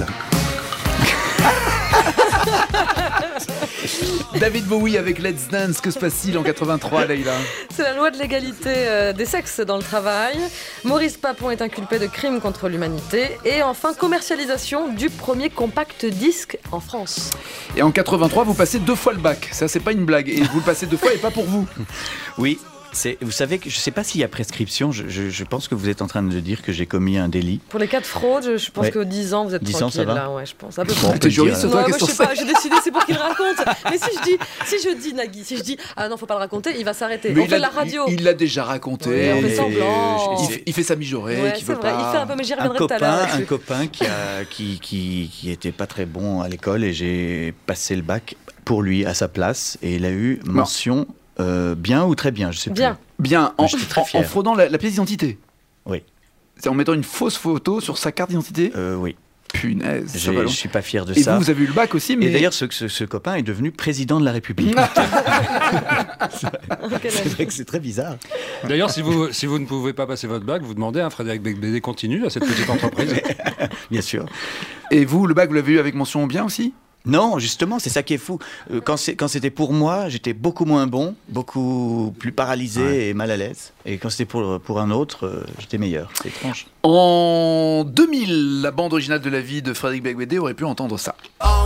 S2: David Bowie avec Let's Dance, que se passe-t-il en quatre-vingt-trois, Leïla?
S4: C'est la loi de l'égalité euh, des sexes dans le travail. Maurice Papon est inculpé de crimes contre l'humanité. Et enfin, commercialisation du premier compact disque en France.
S2: Et en quatre-vingt-trois, vous passez deux fois le bac. Ça, c'est pas une blague. Et vous le passez deux fois et pas pour vous.
S5: Oui. C'est, vous savez que je ne sais pas s'il y a prescription, je, je, je pense que vous êtes en train de dire que j'ai commis un délit.
S4: Pour les cas de fraude, je, je pense
S5: ouais.
S4: que dix ans, vous êtes
S5: dix
S4: tranquille
S5: ans, ça va
S4: là, ouais, je pense. À peu
S2: Bon,
S4: près.
S2: t'es juriste, toi,
S4: Non,
S2: qu'est-ce
S4: moi,
S2: qu'on
S4: je sais
S2: sait
S4: pas, j'ai décidé, c'est pour qu'il raconte. Mais si je dis, si je dis Nagui, si je dis, ah non, faut pas le raconter, il va s'arrêter.
S2: Mais
S4: on
S2: il
S4: fait
S2: a-
S4: la radio.
S2: Il, il l'a déjà raconté.
S4: Ouais, on fait semblant.
S2: Il, fait- il fait sa mijaurée,
S4: Ouais,
S2: qui
S4: c'est
S2: veut
S4: vrai,
S2: pas.
S4: il fait un peu, mais j'y
S5: Un
S4: reviendrai tout à l'heure.
S5: copain,
S4: là-dessus.
S5: un copain qui, a, qui, qui, qui était pas très bon à l'école et j'ai passé le bac pour lui à sa place et il a eu mention euh, bien ou très bien, je sais
S4: Bien.
S5: plus.
S2: Bien, en,
S5: J'étais très
S2: en-
S5: fier.
S2: en fraudant la, la pièce d'identité.
S5: Oui.
S2: C'est en mettant une fausse photo sur sa carte d'identité.
S5: Euh, oui.
S2: Punaise, ça
S5: J'ai-
S2: va
S5: je
S2: loin.
S5: suis pas fier de
S2: Et
S5: ça.
S2: vous, vous avez eu le bac aussi, mais...
S5: Et d'ailleurs, ce, ce, ce copain est devenu président de la République. c'est vrai que c'est très bizarre.
S7: D'ailleurs, si vous, si vous ne pouvez pas passer votre bac, vous demandez à Frédéric Becbédé continue à cette petite entreprise.
S5: Bien sûr.
S2: Et vous, le bac, vous l'avez eu avec mention bien aussi?
S5: Non, justement, c'est ça qui est fou. Euh, Quand, c'est, quand c'était pour moi, j'étais beaucoup moins bon, beaucoup plus paralysé
S6: Ouais.
S5: et mal à l'aise. Et quand c'était pour, pour un autre, euh, j'étais meilleur. C'est étrange.
S2: En deux mille, la bande originale de la vie de Frédéric Becbédé aurait pu entendre ça.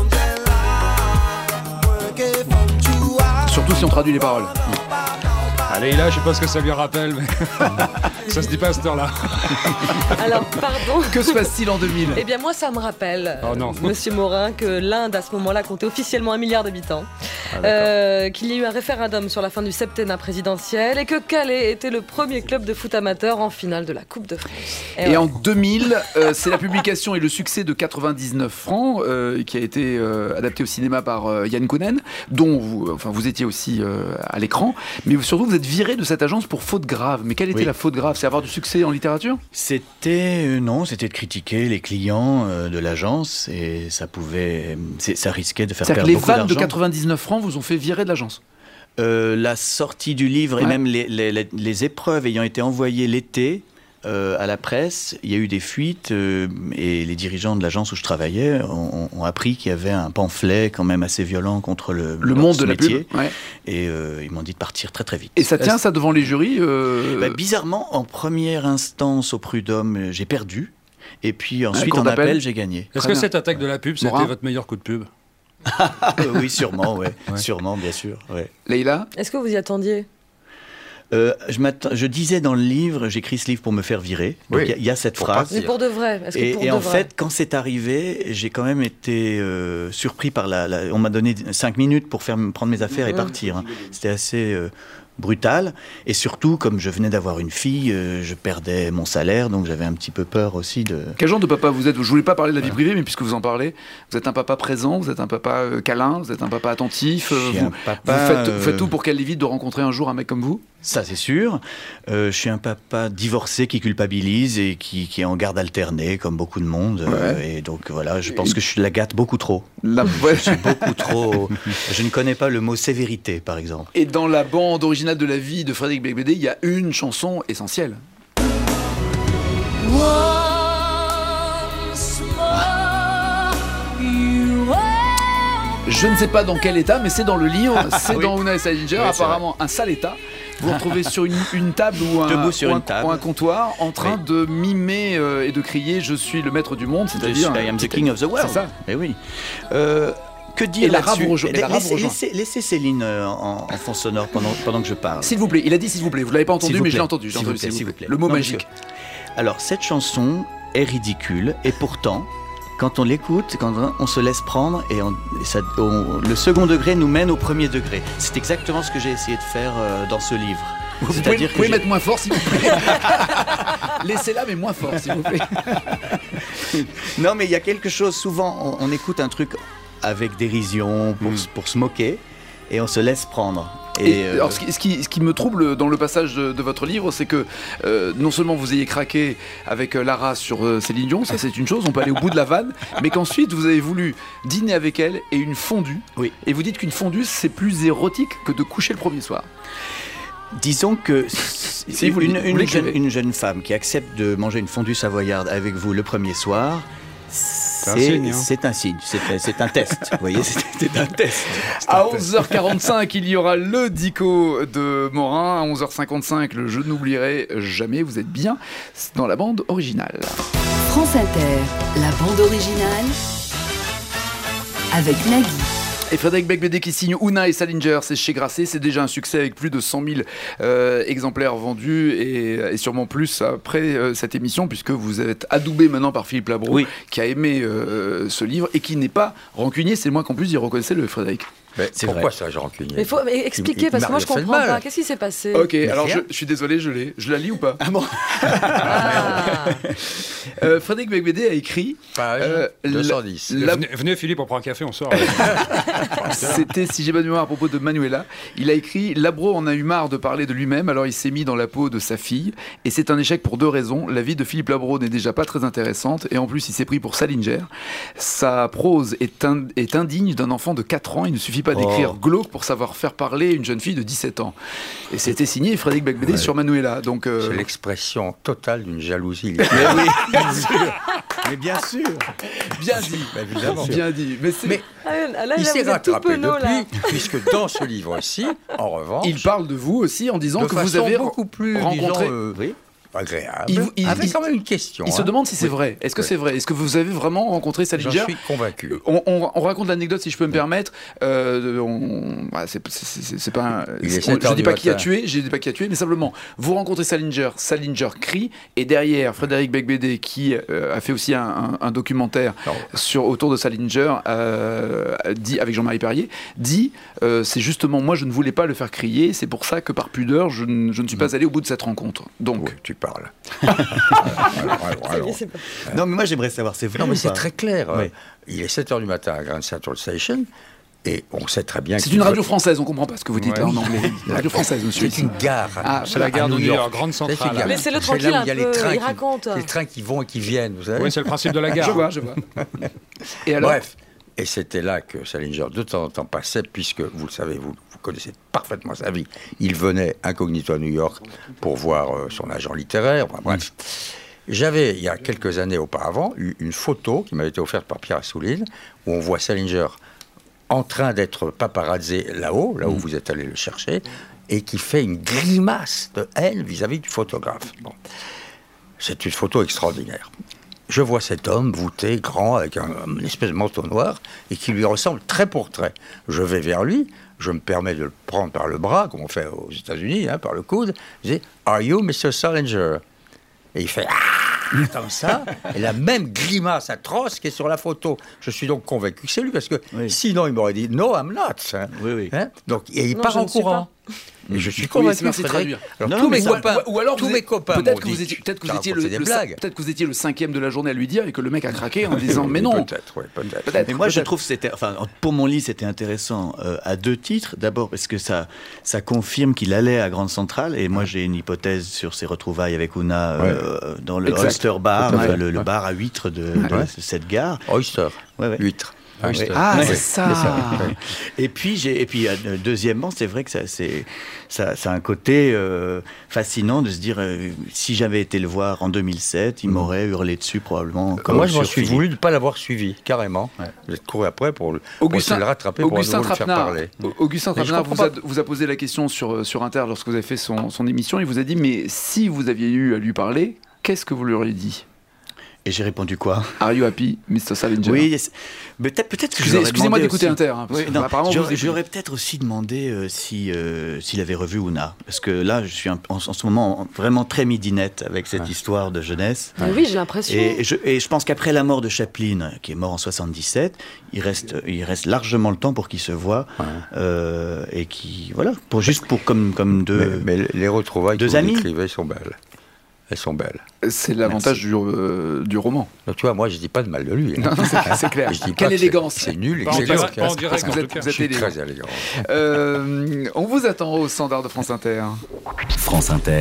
S2: Surtout si on traduit les paroles.
S7: Allez, là, je sais pas ce que ça lui rappelle, mais ça se dit pas à cette heure-là.
S4: Alors, pardon.
S2: Que se passe-t-il en deux mille?
S4: Eh bien, moi, ça me rappelle,
S7: Oh non.
S4: Monsieur Morin, que l'Inde, à ce moment-là, comptait officiellement un milliard d'habitants,
S5: Ah,
S4: euh, qu'il y a eu un référendum sur la fin du septennat présidentiel et que Calais était le premier club de foot amateur en finale de la Coupe de France.
S2: Et
S4: ouais.
S2: en deux mille, euh, c'est la publication et le succès de quatre-vingt-dix-neuf francs, euh, qui a été euh, adapté au cinéma par euh, Yann Kounen, dont vous, enfin, vous étiez aussi euh, à l'écran, mais surtout vous êtes viré de cette agence pour faute grave. Mais quelle était
S5: Oui.
S2: la faute grave? C'est avoir du succès en littérature?
S5: C'était euh, non, c'était de critiquer les clients euh, de l'agence et ça pouvait, c'est- ça risquait de faire
S2: C'est-à-dire
S5: perdre
S2: que les
S5: beaucoup
S2: vannes de
S5: d'argent.
S2: quatre-vingt-dix-neuf francs vous ont fait virer de l'agence?
S5: Euh, la sortie du livre
S2: Ouais.
S5: et même les, les- les- les épreuves ayant été envoyées l'été euh, à la presse, il y a eu des fuites euh, et les dirigeants de l'agence où je travaillais ont, ont appris qu'il y avait un pamphlet quand même assez violent contre le,
S2: Le monde
S5: ce
S2: de la
S5: métier
S2: pub, ouais.
S5: et euh, ils m'ont dit de partir très très vite.
S2: Et ça tient ça devant les jurys euh,
S5: Bah, bizarrement, en première instance au prud'homme, euh, j'ai perdu. Et puis ensuite,
S2: cour
S5: en
S2: d'appel.
S5: appel, j'ai gagné.
S7: Est-ce
S2: Très
S7: que
S2: bien.
S7: cette attaque de la pub, c'était
S2: Morin
S7: votre meilleur coup de pub?
S5: Euh, oui, sûrement, ouais.
S7: Ouais.
S5: Sûrement, bien sûr. Ouais.
S2: Leïla?
S4: Est-ce que vous y attendiez?
S5: Euh, je, m'attends- je disais dans le livre, j'écris ce livre pour me faire virer. Donc il
S6: Oui.
S5: y a- il y, a cette
S6: Pour
S5: phrase.
S4: Mais pour de vrai? Est-ce que
S5: Et,
S4: pour
S5: et
S4: de
S5: en
S4: vrai?
S5: fait, quand c'est arrivé, j'ai quand même été euh, surpris par la, la- On m'a donné cinq minutes pour faire prendre mes affaires et
S4: Mmh.
S5: partir. hein. C'était assez. euh, brutale. Et surtout, comme je venais d'avoir une fille, euh, je perdais mon salaire, donc j'avais un petit peu peur aussi de...
S2: Quel genre de papa vous êtes ? Je voulais pas parler de la vie privée, mais puisque vous en parlez, vous êtes un papa présent, vous êtes un papa euh, câlin, vous êtes un papa attentif. Euh, vous, papa, vous, faites, euh... vous faites tout pour qu'elle évite de rencontrer un jour un mec comme vous ?
S5: Ça, c'est sûr. Euh, je suis un papa divorcé qui culpabilise et qui, qui est en garde alternée, comme beaucoup de monde. Ouais. Euh, et donc, voilà, je pense et... que je la gâte beaucoup trop. La... je suis beaucoup trop... Je ne connais pas le mot sévérité, par exemple.
S2: Et dans la bande originale de la vie de Frédéric Becbédé, il y a une chanson essentielle. Je ne sais pas dans quel état, mais c'est dans le livre, c'est oui. dans Una et Salinger, oui, apparemment un sale état. Vous vous retrouvez sur une, une table ou un,
S5: sur
S2: ou,
S5: une
S2: un,
S5: table.
S2: ou un comptoir en train oui. de mimer euh, et de crier « Je suis le maître du monde », c'est-à-dire...
S5: I am the king of the world.
S2: C'est ça.
S5: Et oui. Euh, que dire là-dessus ?
S2: Laissez,
S5: laissez, laissez Céline euh, en, en fond sonore pendant, pendant que je parle.
S2: S'il vous plaît, il a dit s'il vous plaît, vous ne l'avez pas entendu, mais je l'ai entendu. J'ai entendu,
S5: s'il vous plaît.
S2: Le mot
S5: non,
S2: magique.
S5: Que... Alors, cette chanson est ridicule, et pourtant... Quand on l'écoute, quand on se laisse prendre, et, on, et ça, on, le second degré nous mène au premier degré. C'est exactement ce que j'ai essayé de faire euh, dans ce livre.
S2: Vous C'est-à-dire pouvez, que pouvez mettre moins fort, s'il vous plaît. Laissez-la, mais moins fort, s'il vous plaît.
S5: Non, mais il y a quelque chose, souvent, on, on écoute un truc avec dérision, pour, mm. pour se moquer, et on se laisse prendre.
S2: Et, et euh... alors, ce qui, ce, qui, ce qui me trouble dans le passage de, de votre livre, c'est que euh, non seulement vous ayez craqué avec euh, Lara sur euh, Céline Dion, ça c'est une chose, on peut aller au bout de la vanne, mais qu'ensuite vous avez voulu dîner avec elle et une fondue.
S5: Oui.
S2: Et vous dites qu'une fondue c'est plus érotique que de coucher le premier soir.
S5: Disons que si une, une, une, jeune, une jeune femme qui accepte de manger une fondue savoyarde avec vous le premier soir, c'est un signe, hein. c'est un signe, c'est, c'est un test. Vous voyez, c'est, c'est un test. C'est un
S2: à onze heures quarante-cinq, il y aura le dico de Morin. À onze heures cinquante-cinq, le Je n'oublierai jamais. Vous êtes bien dans la bande originale.
S9: France Inter, la bande originale avec Nagui.
S2: Et Frédéric Becbédé qui signe Una et Salinger, c'est chez Grasset, c'est déjà un succès avec plus de cent mille euh, exemplaires vendus et, et sûrement plus après euh, cette émission, puisque vous êtes adoubé maintenant par Philippe Labro, oui. qui a aimé euh, ce livre et qui n'est pas rancunier, c'est le moins qu'on puisse dire, reconnaissez le Frédéric.
S6: Mais c'est pourquoi vrai. Ça, j'ai rancunier ?
S4: Mais il faut mais expliquer, il, parce que moi je comprends pas. Qu'est-ce qui s'est passé ?
S2: Ok, mais alors je, je suis désolé, je l'ai. Je la lis ou pas ?
S5: Ah bon
S2: ah. euh, Frédéric Becbédé a écrit...
S6: Page euh, deux cent dix.
S7: La... Venez, venez Philippe, on prend un café, on sort.
S2: C'était, si j'ai pas de mémoire, à propos de Manuela. Il a écrit « Labro en a eu marre de parler de lui-même, alors il s'est mis dans la peau de sa fille. Et c'est un échec pour deux raisons. La vie de Philippe Labro n'est déjà pas très intéressante, et en plus il s'est pris pour Salinger. Sa prose est, in, est indigne d'un enfant de quatre ans. Il ne suffit pas d'écrire oh. glauque pour savoir faire parler une jeune fille de dix-sept ans. » Et c'était signé Frédéric Becbédé ouais. sur Manuela. Donc, euh...
S6: c'est l'expression totale d'une jalousie.
S5: Mais oui, bien sûr. Mais bien sûr.
S2: Bien dit.
S6: Mais évidemment.
S2: Bien dit. Mais, c'est...
S6: Mais
S4: ah, là,
S6: il s'est rattrapé
S4: penaud,
S6: depuis,
S4: là.
S6: puisque dans ce livre-ci, en revanche...
S2: Il parle de vous aussi en disant que vous avez
S6: beaucoup plus,
S2: rencontré...
S6: Disons, euh, oui. agréable.
S2: Il, il,
S6: avec
S2: il,
S6: quand même une question.
S2: Il
S6: hein.
S2: se demande si c'est
S6: oui.
S2: vrai. Est-ce que
S6: oui.
S2: c'est vrai ? Est-ce que vous avez vraiment rencontré Salinger ?
S6: J'en suis convaincu.
S2: On, on, on raconte l'anecdote, si je peux me permettre. Euh, on, bah, c'est, c'est, c'est, c'est pas un, c'est, on, je dis pas qui a tué, je dis pas qui a tué, mais simplement, vous rencontrez Salinger, Salinger crie, et derrière, Frédéric Becbédé, qui euh, a fait aussi un, un, un documentaire oh. sur, autour de Salinger, euh, dit, avec Jean-Marie Perrier, dit, euh, c'est justement, moi, je ne voulais pas le faire crier, c'est pour ça que par pudeur, je, ne, je ne suis pas allé au bout de cette rencontre. Donc,
S6: oui, tu parles.
S5: alors, alors, alors. Non, mais moi j'aimerais savoir, c'est vrai.
S6: Non, mais c'est très clair. Oui. Il est sept heures du matin à Grand Central Station. Et on sait très bien.
S2: C'est une radio française, on ne comprend pas ce que vous dites ouais. là en anglais. La radio française, monsieur.
S6: C'est une gare.
S2: Ah,
S7: c'est la gare de New York, Grande Centrale.
S4: Mais c'est le tranquille un peu, il raconte.
S6: Les trains qui vont et qui viennent, vous savez.
S7: Oui, c'est le principe de la gare.
S2: Je vois, je vois. Et alors ?
S6: Bref. Et c'était là que Salinger, de temps en temps, passait, puisque, vous le savez, vous, vous connaissez parfaitement sa vie. Il venait incognito à New York pour voir euh, son agent littéraire. Enfin, bref. J'avais, il y a quelques années auparavant, eu une photo qui m'avait été offerte par Pierre Assouline, où on voit Salinger en train d'être paparazzé là-haut, là où mmh. vous êtes allé le chercher, et qui fait une grimace de haine vis-à-vis du photographe. Bon. C'est une photo extraordinaire. Je vois cet homme voûté, grand, avec un, une espèce de manteau noir, et qui lui ressemble trait pour trait. Je vais vers lui, je me permets de le prendre par le bras, comme on fait aux États-Unis, hein, par le coude. Je dis « Are you mister Salinger ?» Et il fait ah, comme ça, et la même grimace atroce qui est sur la photo. Je suis donc convaincu que c'est lui, parce que oui. sinon il m'aurait dit « No, I'm not ».
S5: Oui, oui.
S6: Hein, donc, et il
S4: non,
S6: part en courant. Et je suis convaincu.
S2: Oui, merci de traduire.
S6: Alors,
S2: non,
S6: tous mes copains,
S2: ou, ou alors
S6: tous
S2: vous
S6: mes
S2: êtes,
S6: copains,
S2: peut-être que vous étiez, peut-être que vous étiez le, le peut-être que vous étiez le cinquième de la journée à lui dire et que le mec a craqué en disant mais non.
S6: Peut-être, ouais, peut-être.
S2: peut-être
S5: mais moi,
S2: peut-être.
S5: je trouve que c'était, enfin, pour mon livre, c'était intéressant euh, à deux titres. D'abord parce que ça, ça confirme qu'il allait à Grande Centrale, et moi, j'ai une hypothèse sur ses retrouvailles avec Ouna euh, ouais. dans le exact. Oyster Bar,
S2: ouais.
S5: le, le
S2: ouais.
S5: bar à huîtres de, de
S6: ouais.
S5: cette gare.
S6: Oyster,
S5: ouais, ouais.
S6: huîtres.
S2: Ah, oui. ah
S5: ouais.
S2: c'est ça. C'est ça.
S5: Et puis, j'ai, et puis euh, deuxièmement, c'est vrai que ça, c'est, ça, ça a un côté euh, fascinant de se dire euh, si j'avais été le voir en deux mille sept, il mmh. m'aurait hurlé dessus probablement.
S6: Comme moi, je m'en suis voulu de ne pas l'avoir suivi, carrément. Ouais. J'ai couru après pour, pour essayer de le rattraper,
S2: Augustin
S6: pour le faire parler.
S2: Augustin Trapenard vous a, vous a posé la question sur, sur Inter lorsque vous avez fait son, son émission. Il vous a dit mais si vous aviez eu à lui parler, qu'est-ce que vous lui auriez dit?
S5: Et j'ai répondu quoi?
S2: Are you happy, mister Salinger?
S5: Oui, peut-être, peut-être que
S2: Excusez, excusez-moi d'écouter Inter. Hein,
S5: oui, non, j'aurais, j'aurais peut-être aussi demandé euh, si, euh, s'il avait revu Ouna. Parce que là, je suis en, en, en ce moment vraiment très midinette avec cette ouais. histoire de jeunesse.
S4: Ah oui, j'ai l'impression.
S5: Et, et, je, et je pense qu'après la mort de Chaplin, qui est mort en soixante-dix-sept, il reste, il reste largement le temps pour qu'ils se voient. Ouais. Euh, et qui, voilà, pour, juste pour comme, comme deux.
S6: Mais, mais les retrouvailles
S5: deux
S6: que
S5: amis.
S6: Vous décrivez sont belles. Elles sont belles.
S2: C'est l'avantage du, euh, du roman.
S6: Donc, tu vois, moi, je dis pas de mal de lui. Hein.
S2: Non, non, c'est, c'est clair.
S6: Je dis
S2: Quelle élégance.
S6: C'est, c'est nul.
S7: Pas en direct, pas en direct,
S2: vous êtes, vous êtes élégant.
S6: Très élégant.
S2: Euh, on vous attend au standard de France Inter.
S10: France Inter.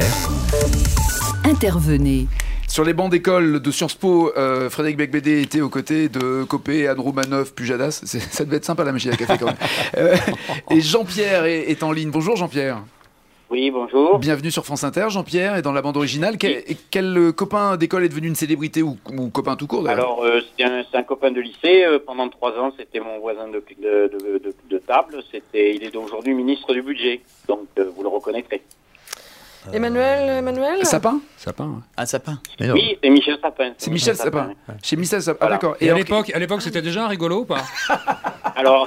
S9: Intervenez.
S2: Sur les bancs d'école de Sciences Po, euh, Frédéric Becbédé était aux côtés de Copé, Anne Roumanoff, Pujadas. C'est, ça devait être sympa la machine à café quand même. euh, et Jean-Pierre est, est en ligne. Bonjour Jean-Pierre.
S11: Oui, bonjour.
S2: Bienvenue sur France Inter, Jean-Pierre, et dans la bande originale. Quel, quel copain d'école est devenu une célébrité ou, ou copain tout court d'ailleurs?
S11: Alors, euh, c'est, un, c'est un copain de lycée. Euh, pendant trois ans, c'était mon voisin de, de, de, de, de table. C'était, il est aujourd'hui ministre du budget, donc euh, vous le reconnaîtrez.
S4: Euh... Emmanuel, Emmanuel
S2: Sapin
S5: Sapin. Ah, Sapin.
S11: Oui, c'est Michel Sapin.
S2: C'est, c'est Michel Sapin. Sapin. Ouais. Chez Michel Sapin.
S7: Voilà.
S2: Ah, d'accord.
S7: Et, et à, l'époque, à l'époque, c'était déjà un rigolo ou pas?
S11: Alors,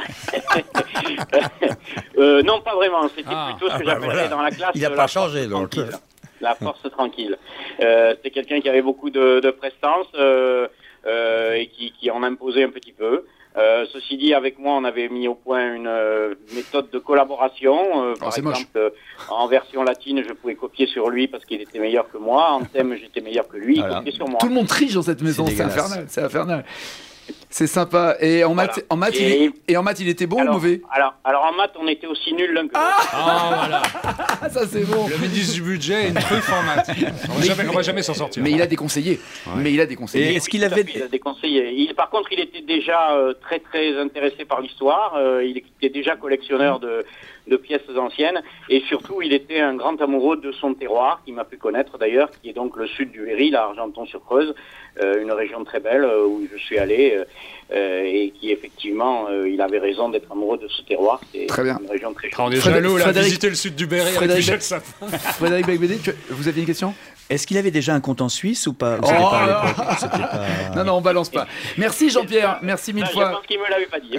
S11: euh, non, pas vraiment. C'était
S6: ah,
S11: plutôt ce que
S6: ah,
S11: j'appelais
S6: voilà.
S11: dans la classe.
S6: Il n'a pas changé, donc.
S11: Tranquille. La force tranquille. Euh, c'est quelqu'un qui avait beaucoup de, de prestance euh, euh, et qui, qui en imposait un petit peu. Euh, ceci dit, avec moi, on avait mis au point une euh, méthode de collaboration. Euh, par
S2: oh,
S11: exemple, euh, en version latine, je pouvais copier sur lui parce qu'il était meilleur que moi. En thème, j'étais meilleur que lui.
S2: Voilà.
S11: Il copiait sur moi.
S2: Tout le monde triche dans cette maison. C'est, c'est infernal. C'est infernal. C'est sympa. Et en maths, voilà. en maths, et... il, est... et en maths, il était bon
S11: alors,
S2: ou mauvais?
S11: alors, alors en maths, on était aussi nuls l'un que l'autre.
S7: Ah, ah voilà.
S2: Ça c'est bon.
S7: Le ministre du budget et une truffe en maths. On va jamais, on va jamais s'en sortir.
S2: Mais il a des conseillers. Ouais. Mais il a des conseillers.
S11: Et est-ce qu'il avait il a des conseillers? Il, par contre, il était déjà euh, très très intéressé par l'histoire. Euh, il était déjà collectionneur de de pièces anciennes, et surtout il était un grand amoureux de son terroir, qui m'a pu connaître d'ailleurs, qui est donc le sud du Berry, la Argenton-sur-Creuse, euh, une région très belle euh, où je suis allé, euh, et qui effectivement, euh, il avait raison d'être amoureux de ce terroir. C'est
S2: très bien.
S11: Une région très
S7: On est jaloux, là, visiter le sud du Berry avec Michel Sapin.
S2: Frédéric Becbédé, vous aviez une question?
S5: Est-ce qu'il avait déjà un compte en Suisse ou pas?
S2: Oh pas pas... Non, non, on balance pas. Merci Jean-Pierre, merci mille
S11: non,
S2: fois.
S11: Je pense qu'il me l'avait pas dit.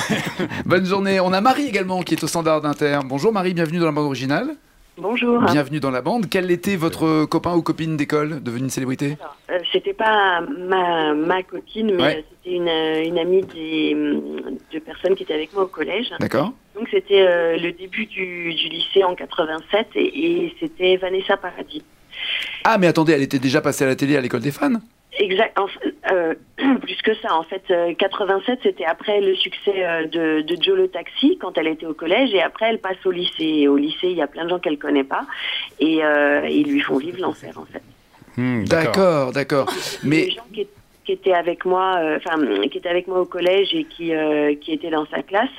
S2: Bonne journée. On a Marie également qui est au standard d'Inter. Bonjour Marie, bienvenue dans la bande originale.
S12: Bonjour.
S2: Bienvenue dans la bande. Quel était votre copain ou copine d'école devenue une célébrité?
S12: Alors, euh, c'était pas ma, ma copine, mais
S2: ouais.
S12: c'était une, une amie des, de personnes qui étaient avec moi au collège.
S2: D'accord.
S12: Donc c'était euh, le début du, du lycée en quatre-vingt-sept et, et c'était Vanessa Paradis.
S2: Ah, mais attendez, elle était déjà passée à la télé à l'école des fans?
S12: Exact. En, euh, plus que ça, en fait, euh, quatre-vingt-sept, c'était après le succès euh, de, de Joe le Taxi, quand elle était au collège, et après elle passe au lycée. Et au lycée, il y a plein de gens qu'elle connaît pas, et euh, ils lui font vivre l'enfer, en fait.
S2: Mmh, d'accord, d'accord. Mais
S12: les gens qui, qui étaient avec moi, enfin, euh, qui étaient avec moi au collège et qui euh, qui étaient dans sa classe,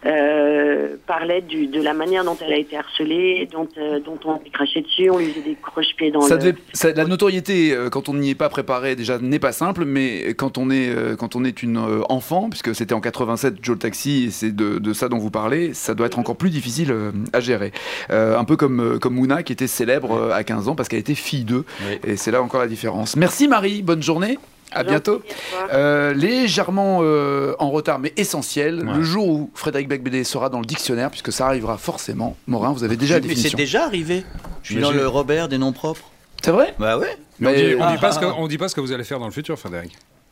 S12: euh, parlaient du, de la manière dont elle a été harcelée, dont euh, dont on lui crachait dessus, on lui faisait des croche-pieds dans
S2: ça
S12: le.
S2: Devait, ça, la notoriété, euh, quand on n'y est pas préparé, déjà n'est pas simple, mais quand on est euh, quand on est une euh, enfant, puisque c'était en quatre-vingt-sept Joe le Taxi, et c'est de, de ça dont vous parlez, ça doit être encore plus difficile euh, à gérer. Euh, un peu comme euh, comme Mouna qui était célèbre euh, à quinze ans parce qu'elle était fille d'eux, oui. Et c'est là encore la différence. Merci Marie, bonne journée. À bientôt. Euh, légèrement euh, en retard, mais essentiel. Ouais. Le jour où Frédéric Becbédé sera dans le dictionnaire, puisque ça arrivera forcément. Morin, vous avez déjà la définition.
S5: Mais c'est déjà arrivé. Je suis mais dans j'ai... le Robert des noms propres.
S2: C'est vrai?
S5: Bah ouais.
S7: Mais on dit, on, ah, dit pas ah, ce que, on dit pas ce que vous allez faire dans le futur, Frédéric.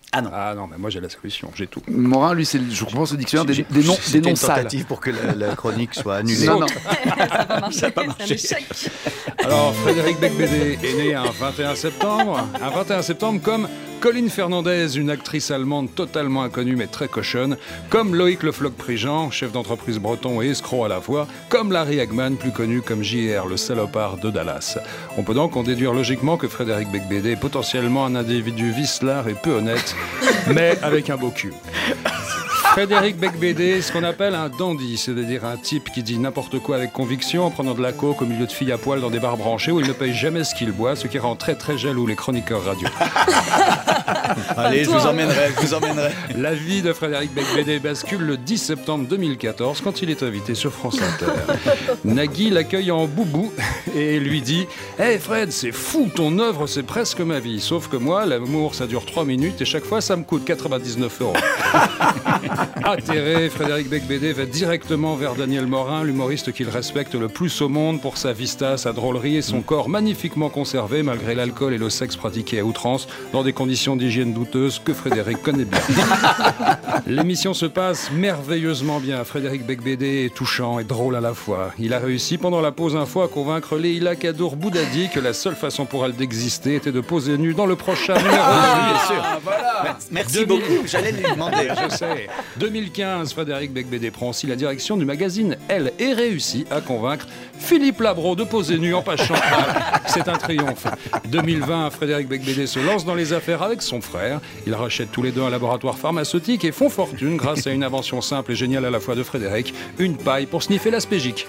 S5: Ah non.
S7: Ah non, mais moi j'ai la solution, j'ai tout.
S2: Morin, lui, c'est, je pense, le dictionnaire des, des noms, des noms
S5: une
S2: sales.
S5: tentative pour que la, la chronique soit annulée.
S2: Non, non.
S4: Ça n'a pas marché,
S5: Ça n'a pas marché.
S4: c'est un échec.
S7: Alors, Frédéric Becbédé est né un vingt et un septembre. Un vingt et un septembre comme Colline Fernandez, une actrice allemande totalement inconnue mais très cochonne, comme Loïc Le Floch-Prigent, chef d'entreprise breton et escroc à la fois, comme Larry Hagman, plus connu comme J R, le salopard de Dallas. On peut donc en déduire logiquement que Frédéric Becbédé est potentiellement un individu vicelard et peu honnête, mais avec un beau cul. Frédéric Becbédé, ce qu'on appelle un dandy, c'est-à-dire un type qui dit n'importe quoi avec conviction en prenant de la coke au milieu de filles à poil dans des bars branchés où il ne paye jamais ce qu'il boit, ce qui rend très très jaloux les chroniqueurs radio.
S5: Allez, je vous emmènerai, je vous emmènerai.
S7: La vie de Frédéric Becbédé bascule le dix septembre deux mille quatorze quand il est invité sur France Inter. Nagui l'accueille en boubou et lui dit « Hey Fred, c'est fou, ton œuvre c'est presque ma vie, sauf que moi, l'amour ça dure trois minutes et chaque fois ça me coûte quatre-vingt-dix-neuf euros. » Atterré, Frédéric Becbédé va directement vers Daniel Morin, l'humoriste qu'il respecte le plus au monde pour sa vista, sa drôlerie et son corps magnifiquement conservé malgré l'alcool et le sexe pratiqués à outrance dans des conditions d'hygiène douteuses que Frédéric connaît bien. L'émission se passe merveilleusement bien. Frédéric Becbédé est touchant et drôle à la fois. Il a réussi pendant la pause info à convaincre Leïla Kadour Boudadi que la seule façon pour elle d'exister était de poser nue dans le prochain numéro.
S5: Ah, bien sûr.
S2: Ah, voilà.
S5: Merci beaucoup, j'allais lui demander.
S7: Je sais. deux mille quinze, Frédéric Becbédé prend aussi la direction du magazine Elle et réussit à convaincre Philippe Labro de poser nu en page centrale. C'est un triomphe. deux mille vingt, Frédéric Becbédé se lance dans les affaires avec son frère. Ils rachètent tous les deux un laboratoire pharmaceutique et font fortune grâce à une invention simple et géniale à la fois de Frédéric, une paille pour sniffer l'aspégique.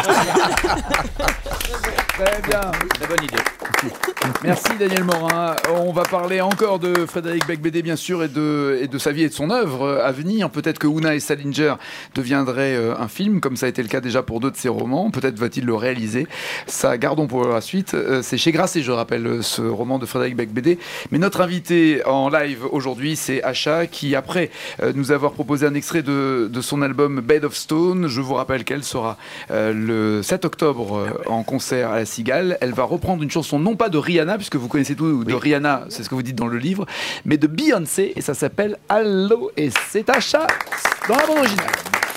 S2: Très bien.
S5: Très bonne idée.
S2: Merci Daniel Morin. On va parler encore de Frédéric Becbédé bien sûr et de, et de sa vie et de son œuvre à venir. Peut-être que Oona et Salinger deviendraient un film comme ça a été le cas déjà pour deux de ses romans. Peut-être va-t-il le réaliser. Ça gardons pour la suite. C'est chez Grasset, je rappelle, ce roman de Frédéric Becbédé. Mais notre invité en live aujourd'hui c'est Acha qui après nous avoir proposé un extrait de, de son album Bed of Stone, je vous rappelle qu'elle sera euh, le sept octobre en concert à la Cigale. Elle va reprendre une chanson non pas de Rihanna, puisque vous connaissez tout de oui. Rihanna, c'est ce que vous dites dans le livre, mais de Beyoncé, et ça s'appelle Allo, et c'est Acha dans la bande originale.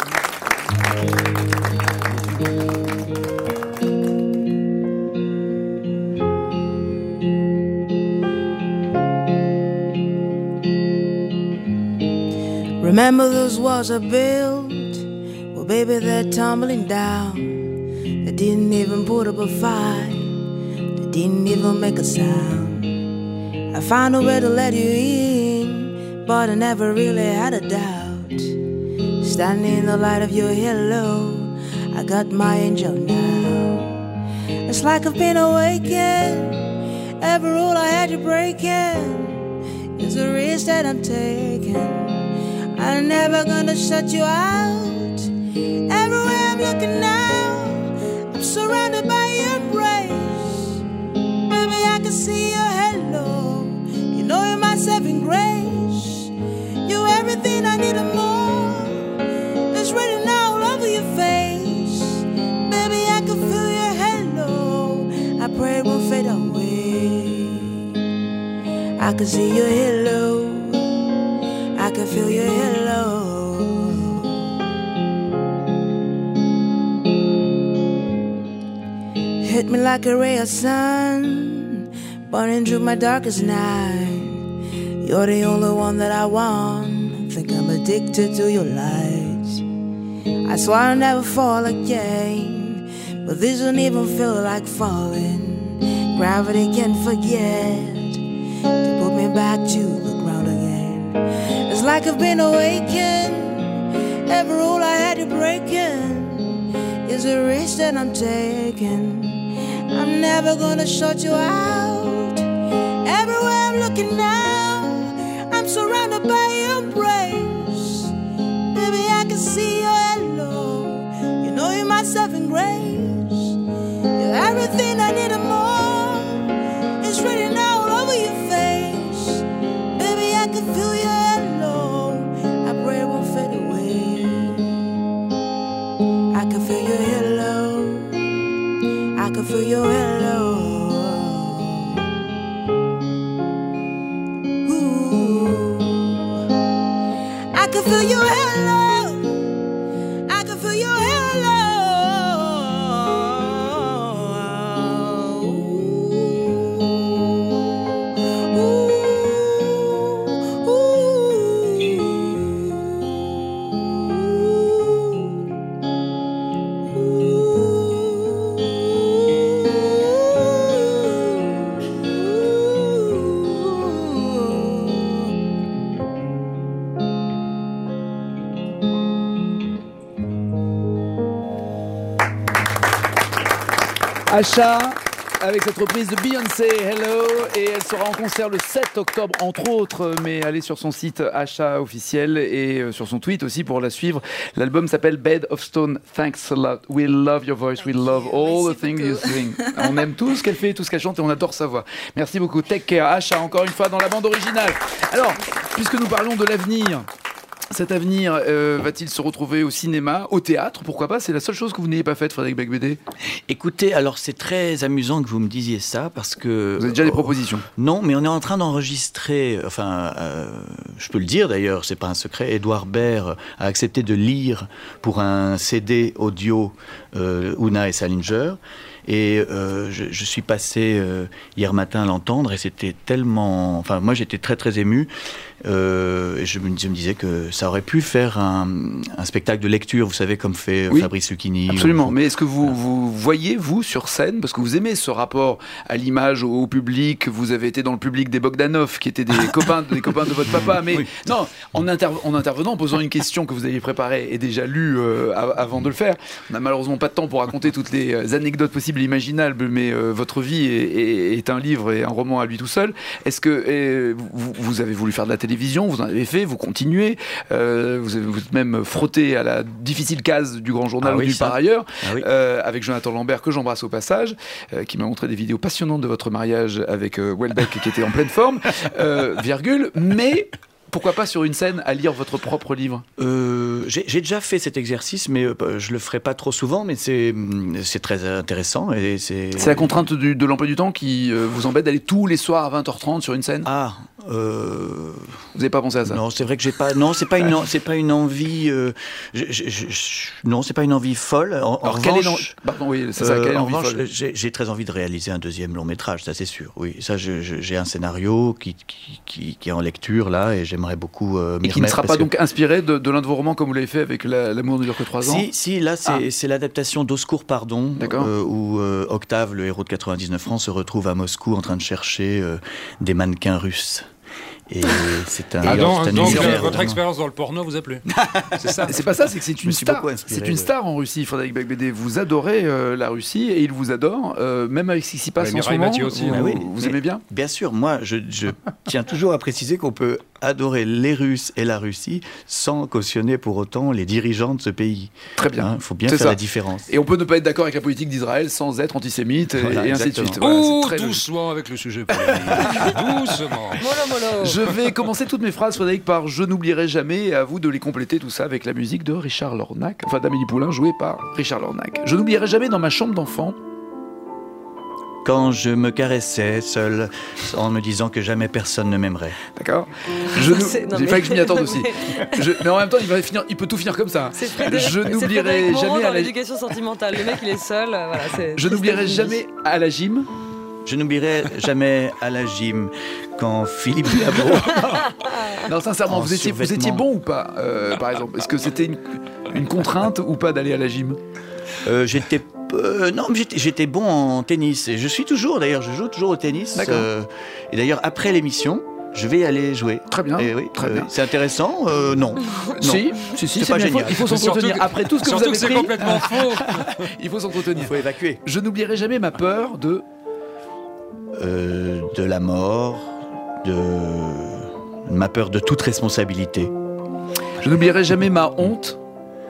S8: Remember those walls I built? Well, baby, they're tumbling down. They didn't even put up a fight. They didn't even make a sound. I found a way to let you in, but I never really had a doubt. Standing in the light of your halo, I got my angel now. It's like I've been awakened. Every rule I had you breaking is a risk that I'm taking. I'm never gonna shut you out. Everywhere I'm looking now, I'm surrounded by your embrace. Baby, I can see your halo. You know you're my saving grace. You're everything I need and more. It's written all over your face. Baby, I can feel your halo. I pray it won't fade away. I can see your halo. I can feel your halo. Hit me like a ray of sun, burning through my darkest night. You're the only one that I want. Think I'm addicted to your lights. I swear I'll never fall again, but this don't even feel like falling. Gravity can't forget to put me back to the ground again. It's like I've been awakened. Every rule I had to breaking is a risk that I'm taking. I'm never gonna shut you out. Everywhere I'm looking now, I'm surrounded by your embrace. Baby, I can see your halo. You know you're my saving grace. You're everything I need and more. It's written all over your face. Baby, I can feel your halo. I pray it won't fade away. I can feel your halo. I can feel your halo. Ooh. can feel your hello. I can feel your hello.
S2: Asha, avec cette reprise de Beyoncé, Hello, et elle sera en concert le sept octobre, entre autres, mais allez sur son site Asha officiel et sur son tweet aussi pour la suivre. L'album s'appelle Bed of Stone, Thanks a lot, we love your voice, we love all the things you sing. On aime tout ce qu'elle fait, tout ce qu'elle chante et on adore sa voix. Merci beaucoup, Take Care, Asha, encore une fois dans la bande originale. Alors, puisque nous parlons de l'avenir, cet avenir euh, va-t-il se retrouver au cinéma, au théâtre? Pourquoi pas? C'est la seule chose que vous n'ayez pas faite, Frédéric Becbédé.
S5: Écoutez, alors c'est très amusant que vous me disiez ça parce que...
S2: Vous avez déjà des propositions?
S5: Non, mais on est en train d'enregistrer, enfin, euh, je peux le dire d'ailleurs, c'est pas un secret, Édouard Baird a accepté de lire pour un C D audio euh, Una et Salinger. Et euh, je, je suis passé euh, hier matin à l'entendre et c'était tellement... Enfin, moi j'étais très très ému. Euh, et je me, je me disais que ça aurait pu faire un, un spectacle de lecture, vous savez, comme fait
S2: oui,
S5: Fabrice Lucchini.
S2: Absolument,
S5: ou...
S2: mais est-ce que vous, vous voyez, vous, sur scène, parce que vous aimez ce rapport à l'image, au, au public, vous avez été dans le public des Bogdanov, qui étaient des copains, des copains de votre papa, mais oui. non, en, inter- en intervenant, en posant une question que vous aviez préparée et déjà lue euh, avant de le faire, on n'a malheureusement pas de temps pour raconter toutes les anecdotes possibles et imaginables, mais euh, votre vie est, est, est un livre et un roman à lui tout seul. Est-ce que euh, vous, vous avez voulu faire de la télévision, vous en avez fait, vous continuez, euh, vous, avez, vous êtes même frotté à la difficile case du Grand Journal ah ou oui, du Par ailleurs, ah oui. euh, avec Jonathan Lambert, que j'embrasse au passage, euh, qui m'a montré des vidéos passionnantes de votre mariage avec euh, Welbeck, qui était en pleine forme, euh, virgule, mais... Pourquoi pas sur une scène à lire votre propre livre?
S5: euh, j'ai, j'ai déjà fait cet exercice, mais euh, je le ferai pas trop souvent, mais c'est, c'est très intéressant. Et c'est...
S2: c'est la contrainte du, de l'emploi du temps qui euh, vous embête d'aller tous les soirs à vingt heures trente sur une scène?
S5: Ah, euh...
S2: vous n'avez pas pensé à ça?
S5: Non, c'est vrai que j'ai pas. Non, c'est pas une, c'est pas une envie. Euh... Je, je, je, non, c'est pas une envie folle. En,
S2: Alors
S5: en
S2: quelle
S5: revanche,
S2: est Pardon, oui, c'est ça. Euh, quelle est
S5: en
S2: envie
S5: revanche,
S2: folle
S5: j'ai, j'ai très envie de réaliser un deuxième long métrage, ça c'est sûr. Oui, ça, je, je, j'ai un scénario qui, qui, qui, qui est en lecture là, et j'aimerais beaucoup euh, m'y
S2: et qui ne sera pas
S5: que...
S2: donc inspiré de, de l'un de vos romans comme vous l'avez fait avec la, L'amour ne dure que trois ans.
S5: Si, si, là c'est, ah. c'est l'adaptation d'Au secours, pardon, euh, où euh, Octave, le héros de quatre-vingt-dix-neuf francs, se retrouve à Moscou en train de chercher euh, des mannequins russes. Et c'est un.
S7: Ah non,
S5: c'est un
S7: donc
S5: univers,
S7: votre expérience dans le porno vous a plu?
S2: C'est ça. C'est pas ça, c'est que c'est une star. C'est une star en Russie, Frédéric Becbédé. Vous adorez euh, la Russie et il vous adore, euh, même avec ce qui s'y passe ouais, en ce moment. Aussi, vous,
S5: ah oui,
S2: vous aimez bien?
S5: Bien sûr. Moi, je, je tiens toujours à préciser qu'on peut adorer les Russes et la Russie sans cautionner pour autant les dirigeants de ce pays.
S2: Très bien. Il
S5: hein, faut bien
S2: c'est
S5: faire
S2: ça.
S5: la différence.
S2: Et on peut ne pas être d'accord avec la politique d'Israël sans être antisémite et, voilà, et ainsi de suite.
S7: Voilà, oh, c'est très doucement logique. Avec le sujet doucement.
S4: Mollo, mollo.
S2: Je vais commencer toutes mes phrases, Frédéric, par Je n'oublierai jamais, et à vous de les compléter tout ça avec la musique de Richard Lornac, enfin d'Amélie Poulain, jouée par Richard Lornac. Je n'oublierai jamais dans ma chambre d'enfant.
S5: Quand je me caressais seul, en me disant que jamais personne ne m'aimerait.
S2: D'accord. Je nou... Il mais... fallait que je m'y attende aussi. Je... Mais en même temps, il, va finir... il peut tout finir comme ça.
S4: C'est Frédéric...
S2: Je n'oublierai
S4: c'est
S2: jamais
S4: à
S2: à la...
S4: l'éducation sentimentale. Le mec, il est seul. Voilà, c'est...
S2: Je n'oublierai jamais à la gym.
S5: Je n'oublierai jamais à la gym quand Philippe Dabo...
S2: Non, sincèrement, vous étiez, vous étiez bon ou pas, euh, par exemple? Est-ce que c'était une, une contrainte ou pas d'aller à la gym?
S5: euh, J'étais... Euh, non, mais j'étais, j'étais bon en tennis. Et je suis toujours, d'ailleurs, je joue toujours au tennis. Euh, et d'ailleurs, après l'émission, je vais y aller jouer.
S2: Très bien.
S5: Et oui,
S2: très
S5: euh,
S2: bien.
S5: C'est intéressant euh, Non. non.
S2: Si, si, si, c'est,
S5: c'est pas
S2: bien.
S5: génial.
S2: Il faut s'entretenir. Que, après tout ce que vous avez
S7: que c'est
S2: pris,
S7: complètement faux.
S2: Il faut s'entretenir.
S5: Il faut évacuer.
S2: Je n'oublierai jamais ma peur de...
S5: Euh, de la mort, de... ma peur de toute responsabilité.
S2: Je n'oublierai jamais ma honte.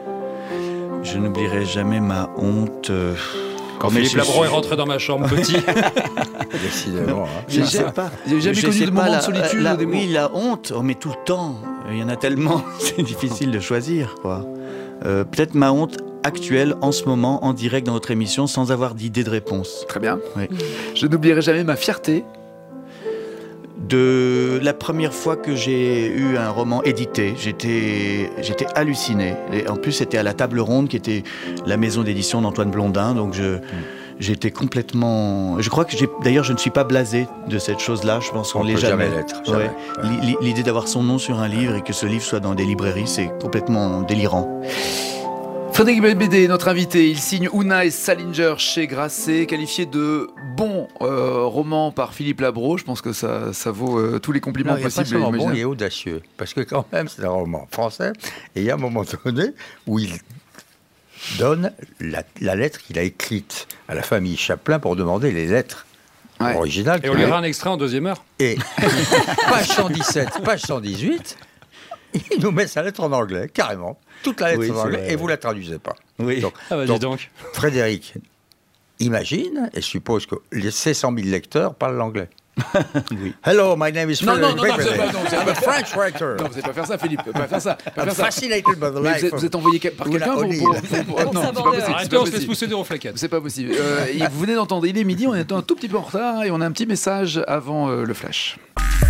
S5: Je n'oublierai jamais ma honte. Euh...
S7: Quand Philippe Labron est rentré dans ma chambre petit.
S6: Décidément. Hein.
S2: Je ne sais pas. J'ai jamais connu de moment de solitude.
S5: La,
S2: des
S5: oui, la honte, oh, mais tout le temps. Il y en a tellement. C'est difficile de choisir, quoi. Euh, peut-être ma honte actuelle, en ce moment, en direct dans notre émission, sans avoir d'idée de réponse.
S2: Très bien.
S5: Oui.
S2: Je n'oublierai jamais ma fierté.
S5: De la première fois que j'ai eu un roman édité, j'étais, j'étais halluciné. Et en plus, c'était à la Table Ronde, qui était la maison d'édition d'Antoine Blondin. Donc, je, j'étais complètement... Je crois que j'ai... D'ailleurs, je ne suis pas blasé de cette chose-là. Je pense qu'on ne l'est jamais.
S6: jamais l'être. Jamais.
S5: Ouais. L'idée d'avoir son nom sur un livre et que ce livre soit dans des librairies, c'est complètement délirant.
S2: Frédéric Beigbeder, notre invité, il signe Oona et Salinger chez Grasset, qualifié de bon euh, roman par Philippe Labro. Je pense que ça, ça vaut euh, tous les compliments
S6: non,
S2: possibles.
S6: Il n'est pas seulement bon, il est audacieux. Parce que quand même, c'est un roman français. Et il y a un moment donné où il donne la, la lettre qu'il a écrite à la famille Chaplin pour demander les lettres ouais. originales.
S7: Et on lira un extrait en deuxième heure.
S6: Et page cent dix-sept, page cent dix-huit, il nous met sa lettre en anglais, carrément. Toute la lettre oui, en anglais, vrai, et vous ne la traduisez pas.
S5: Oui.
S6: Donc,
S7: ah bah,
S6: donc,
S7: donc.
S6: Frédéric imagine et suppose que les six cent mille lecteurs parlent l'anglais.
S5: Oui.
S6: Hello, my name is Frédéric
S2: Beigbeder. Non, non, non, non,
S6: I'm a French writer.
S2: Non, vous n'allez pas faire ça, Philippe. Pas faire ça. Pas
S6: I'm
S2: faire ça.
S6: fascinated by the life.
S2: Vous êtes, vous êtes envoyé par quelqu'un pour, pour, pour, pour... Non, c'est pas possible.
S7: Arrêtez, on se laisse pousser des reflèquettes.
S2: C'est pas possible. Euh, vous venez d'entendre, il est midi, on est un tout petit peu en retard et on a un petit message avant euh, le flash.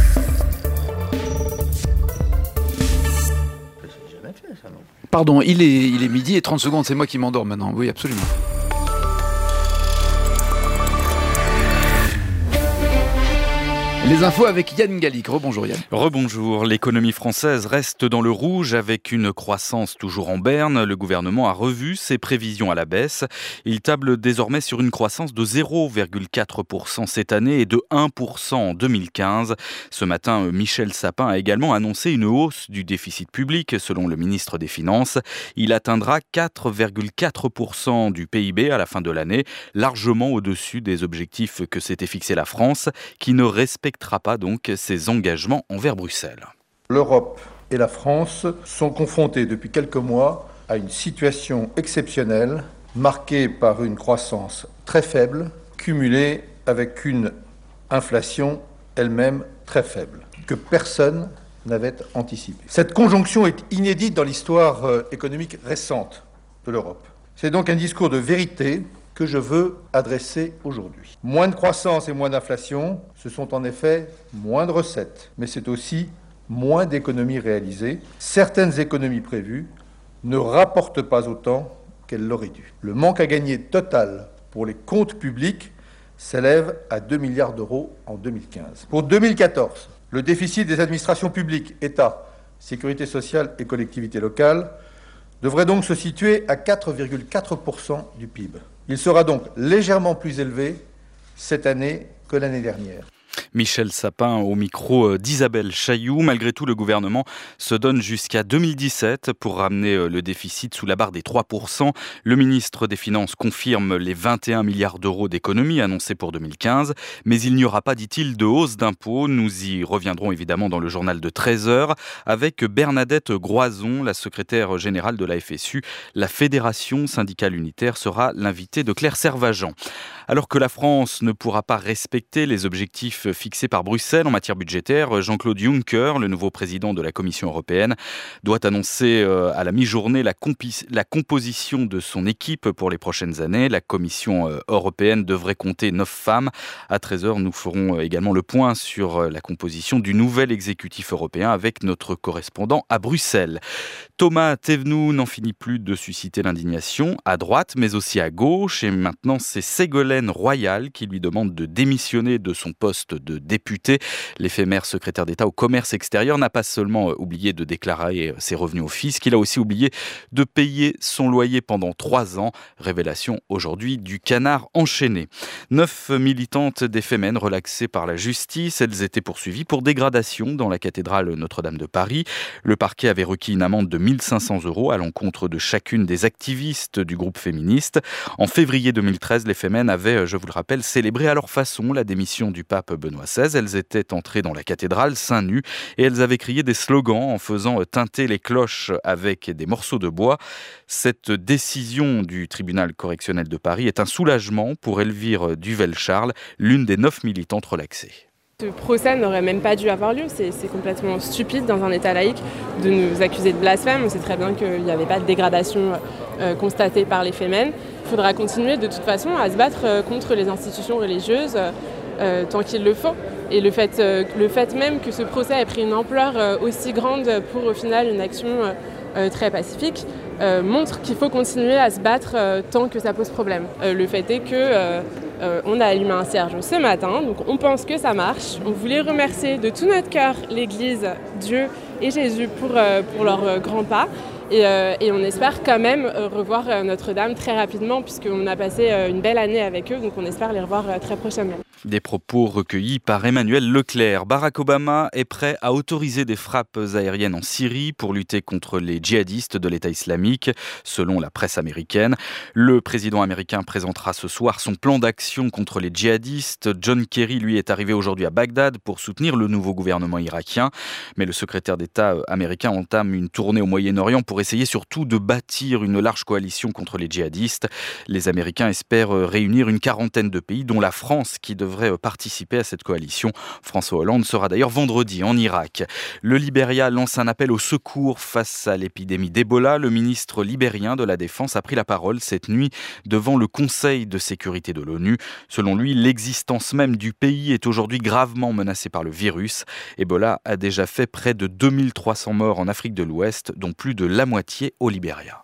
S2: Pardon, il est, il est midi et trente secondes, c'est moi qui m'endors maintenant. Oui, absolument. Les infos avec Yann Gallic. Rebonjour Yann.
S3: Rebonjour. L'économie française reste dans le rouge avec une croissance toujours en berne. Le gouvernement a revu ses prévisions à la baisse. Il table désormais sur une croissance de zéro virgule quatre pour cent cette année et de un pour cent en deux mille quinze. Ce matin, Michel Sapin a également annoncé une hausse du déficit public. Selon le ministre des Finances, il atteindra quatre virgule quatre pour cent du P I B à la fin de l'année, largement au-dessus des objectifs que s'était fixé la France, qui ne respecte pas donc ses engagements envers Bruxelles.
S10: L'Europe et la France sont confrontées depuis quelques mois à une situation exceptionnelle marquée par une croissance très faible, cumulée avec une inflation elle-même très faible, que personne n'avait anticipée. Cette conjonction est inédite dans l'histoire économique récente de l'Europe. C'est donc un discours de vérité que je veux adresser aujourd'hui. Moins de croissance et moins d'inflation, ce sont en effet moins de recettes, mais c'est aussi moins d'économies réalisées. Certaines économies prévues ne rapportent pas autant qu'elles l'auraient dû. Le manque à gagner total pour les comptes publics s'élève à deux milliards d'euros en deux mille quinze. Pour deux mille quatorze, le déficit des administrations publiques, État, Sécurité sociale et collectivités locales, devrait donc se situer à quatre virgule quatre pour cent du P I B. Il sera donc légèrement plus élevé cette année que l'année dernière.
S3: Michel Sapin au micro d'Isabelle Chailloux. Malgré tout, le gouvernement se donne jusqu'à deux mille dix-sept pour ramener le déficit sous la barre des trois pour cent. Le ministre des Finances confirme les vingt et un milliards d'euros d'économies annoncés pour deux mille quinze. Mais il n'y aura pas, dit-il, de hausse d'impôts. Nous y reviendrons évidemment dans le journal de treize heures avec Bernadette Groison, la secrétaire générale de la F S U. La Fédération syndicale unitaire sera l'invitée de Claire Servagent. Alors que la France ne pourra pas respecter les objectifs fixés par Bruxelles en matière budgétaire, Jean-Claude Juncker, le nouveau président de la Commission européenne, doit annoncer à la mi-journée la, compi- la composition de son équipe pour les prochaines années. La Commission européenne devrait compter neuf femmes. À treize heures, nous ferons également le point sur la composition du nouvel exécutif européen avec notre correspondant à Bruxelles. Thomas Thévenoud n'en finit plus de susciter l'indignation à droite, mais aussi à gauche. Et maintenant, c'est Ségolène Royal qui lui demande de démissionner de son poste de député. L'éphémère secrétaire d'État au commerce extérieur n'a pas seulement oublié de déclarer ses revenus au fisc, il a aussi oublié de payer son loyer pendant trois ans. Révélation aujourd'hui du Canard enchaîné. Neuf militantes des Femen relaxées par la justice, elles étaient poursuivies pour dégradation dans la cathédrale Notre-Dame de Paris. Le parquet avait requis une amende de mille cinq cents euros à l'encontre de chacune des activistes du groupe féministe. En février deux mille treize, les Femen avaient, je vous le rappelle, célébré à leur façon la démission du pape Benoît seize. Elles étaient entrées dans la cathédrale seins nus et elles avaient crié des slogans en faisant teinter les cloches avec des morceaux de bois. Cette décision du tribunal correctionnel de Paris est un soulagement pour Elvire Duvel-Charles, l'une des neuf militantes relaxées.
S13: Ce procès n'aurait même pas dû avoir lieu, c'est, c'est complètement stupide dans un État laïque de nous accuser de blasphème. On sait très bien qu'il n'y avait pas de dégradation euh, constatée par les Femen. Il faudra continuer de toute façon à se battre euh, contre les institutions religieuses euh, tant qu'il le faut. Et le fait, euh, le fait même que ce procès ait pris une ampleur euh, aussi grande pour au final une action euh, euh, très pacifique euh, montre qu'il faut continuer à se battre euh, tant que ça pose problème. Euh, le fait est que euh, euh, on a allumé un cierge ce matin, donc on pense que ça marche. On voulait remercier de tout notre cœur l'Église, Dieu et Jésus pour, euh, pour leur euh, grand pas. Et, euh, et on espère quand même euh, revoir euh, Notre-Dame très rapidement puisqu'on a passé euh, une belle année avec eux, donc on espère les revoir euh, très prochainement.
S3: Des propos recueillis par Emmanuel Leclerc. Barack Obama est prêt à autoriser des frappes aériennes en Syrie pour lutter contre les djihadistes de l'État islamique, selon la presse américaine. Le président américain présentera ce soir son plan d'action contre les djihadistes. John Kerry, lui, est arrivé aujourd'hui à Bagdad pour soutenir le nouveau gouvernement irakien. Mais le secrétaire d'État américain entame une tournée au Moyen-Orient pour essayer surtout de bâtir une large coalition contre les djihadistes. Les Américains espèrent réunir une quarantaine de pays, dont la France, qui devrait participer à cette coalition. François Hollande sera d'ailleurs vendredi en Irak. Le Libéria lance un appel au secours face à l'épidémie d'Ebola. Le ministre libérien de la Défense a pris la parole cette nuit devant le Conseil de sécurité de l'ONU. Selon lui, l'existence même du pays est aujourd'hui gravement menacée par le virus. Ebola a déjà fait près de deux mille trois cents morts en Afrique de l'Ouest, dont plus de la moitié au Libéria.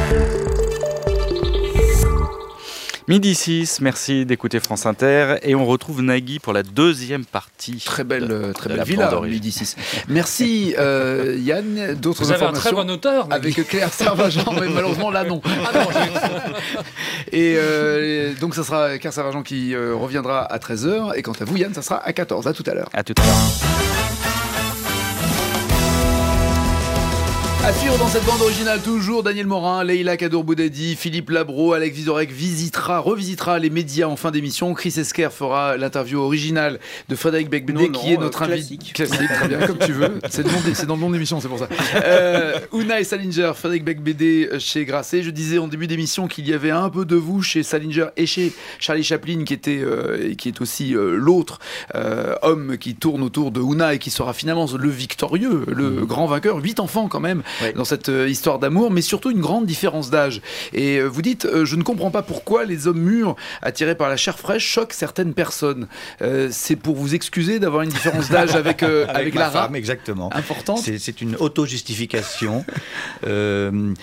S3: Midi six, merci d'écouter France Inter et on retrouve Nagui pour la deuxième partie.
S2: Très belle,
S3: de,
S2: très
S3: de
S2: belle villa, Midi six. Merci euh, Yann. D'autres
S7: Vous avez
S2: informations
S7: un très bon auteur,
S2: Nagui. Avec Claire Servagent, mais malheureusement là non. Ah non et euh, donc ça sera Claire Servagent qui euh, reviendra à treize heures et quant à vous Yann, ça sera à quatorze. À tout à l'heure.
S3: À tout à l'heure.
S2: À suivre dans cette bande originale, toujours Daniel Morin, Leïla Kadour-Boudadi, Philippe Labro, Alex Vizorek visitera, revisitera les médias en fin d'émission. Chris Esquer fera l'interview originale de Frédéric Becbédé, qui est notre invité. Classique, très bien, comme tu veux. C'est, des, c'est dans le nom de l'émission, c'est pour ça. Euh, Unai Salinger, Frédéric Becbédé chez Grasset. Je disais en début d'émission qu'il y avait un peu de vous chez Salinger et chez Charlie Chaplin, qui, était, euh, qui est aussi euh, l'autre euh, homme qui tourne autour de Unai et qui sera finalement le victorieux, le mmh. grand vainqueur. Huit enfants quand même. Ouais. Dans cette euh, histoire d'amour, mais surtout une grande différence d'âge. Et euh, vous dites, euh, je ne comprends pas pourquoi les hommes mûrs, attirés par la chair fraîche, choquent certaines personnes. Euh, c'est pour vous excuser d'avoir une différence d'âge avec, euh, avec,
S5: avec
S2: Lara.
S5: Femme, exactement.
S2: Importante.
S5: C'est, c'est une auto-justification. euh,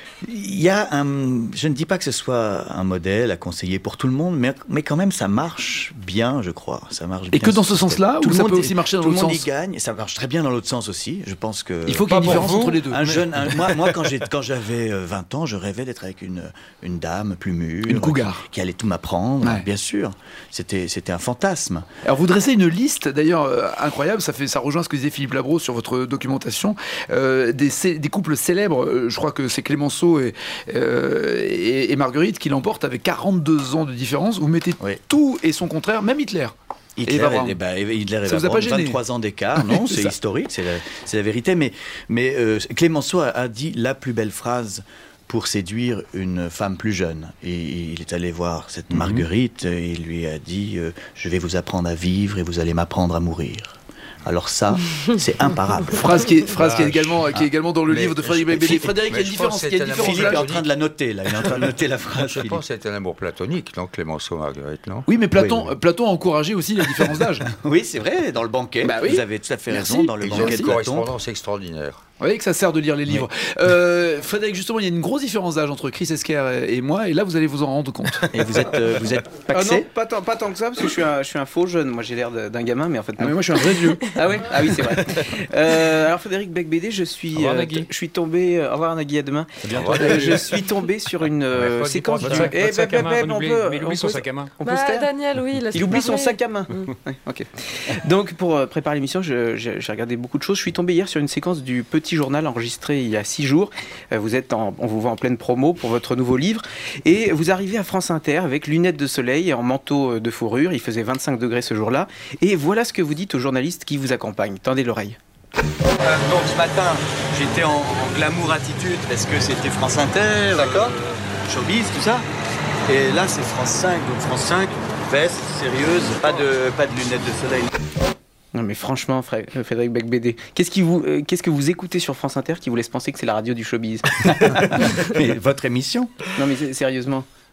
S5: Il y a un, je ne dis pas que ce soit un modèle à conseiller pour tout le monde, mais, mais quand même ça marche bien, je crois. Ça marche
S2: et
S5: bien
S2: que dans ce sens-là,
S5: tout
S2: ou
S5: le
S2: ça
S5: monde
S2: peut aussi marcher dans l'autre sens.
S5: Tout le monde y gagne, ça marche très bien dans l'autre sens aussi. Je pense que
S2: il faut qu'il y ait une différence entre les deux.
S5: Un jeune, un, moi, moi quand, j'ai, quand j'avais vingt ans, je rêvais d'être avec une, une dame plus mûre,
S2: une cougar,
S5: qui, qui allait tout m'apprendre. Ouais. Bien sûr, c'était, c'était un fantasme.
S2: Alors vous dressez une liste, d'ailleurs euh, incroyable. Ça fait, ça rejoint ce que disait Philippe Labro sur votre documentation, euh, des, des couples célèbres. Euh, je crois que c'est Clémenceau et euh, Et, et Marguerite qui l'emporte avec quarante-deux ans de différence. Vous mettez oui. tout et son contraire, même Hitler.
S5: Hitler et, et, bah, Hitler et
S2: ça vous a pas gêné?
S5: vingt-trois ans d'écart, non, c'est, c'est historique, c'est la, c'est la vérité. Mais, mais euh, Clémenceau a, a dit la plus belle phrase pour séduire une femme plus jeune. Et il est allé voir cette mm-hmm. Marguerite et il lui a dit euh, « Je vais vous apprendre à vivre et vous allez m'apprendre à mourir ». Alors ça, c'est imparable.
S2: Phrase qui est, phrase qui est, également, qui est également dans le mais livre de Frédéric Becbédé. Frédéric, il y a une différence. Il y a une différence.
S5: Philippe est en train de la noter, là. Il est en train de noter la phrase.
S6: Je pense que c'est un amour platonique, non, Clémenceau, Marguerite, non?
S2: Oui, mais Platon, oui, oui. Platon a encouragé aussi la différence d'âge.
S5: Oui, c'est vrai, dans le banquet. Bah oui. Vous avez tout à fait
S2: Merci.
S5: raison, dans le
S6: Ils
S5: banquet
S6: ont une
S5: de Platon.
S6: correspondance extraordinaire.
S2: Vous voyez que ça sert de lire les livres. Oui. Euh, Frédéric, justement, il y a une grosse différence d'âge entre Chris Esquer et moi, et là, vous allez vous en rendre compte.
S5: Et vous êtes, euh, vous êtes paxé?
S14: Ah non, pas tant, pas tant que ça, parce que je suis un, je suis un faux jeune. Moi, j'ai l'air de, d'un gamin, mais en fait, non.
S2: Ah, mais moi, je suis un vrai vieux.
S14: Ah oui, ah oui, c'est vrai. Euh, alors, Frédéric Becbédé, je suis,
S7: revoir,
S14: euh, je suis tombé. Euh, au revoir, Nagui, à demain. Euh, je suis tombé sur une euh, séquence.
S7: Du... Eh, ben, ben, ben, on peut. Mais il oublie son sac à main.
S4: On peut se taire. Daniel, oui,
S14: il oublie son sac à main. Ouais, ok. Donc, pour euh, préparer l'émission, je, je, j'ai regardé beaucoup de choses. Je suis tombé hier sur une séquence du Petit Journal enregistrée il y a six jours. Vous êtes en, on vous voit en pleine promo pour votre nouveau livre. Et vous arrivez à France Inter avec lunettes de soleil et en manteau de fourrure. Il faisait vingt-cinq degrés ce jour-là. Et voilà ce que vous dites aux journalistes qui vous accompagnent. Tendez l'oreille.
S15: Euh, donc ce matin, j'étais en, en glamour attitude parce que c'était France Inter, d'accord, euh, showbiz, tout ça. Et là, c'est France cinq. Donc France cinq, veste, sérieuse, pas de, pas de lunettes de soleil.
S14: Non mais franchement, Frédéric Becbédé, qu'est-ce, qui vous, euh, qu'est-ce que vous écoutez sur France Inter qui vous laisse penser que c'est la radio du showbiz?
S5: Mais votre émission?
S14: Non mais sérieusement.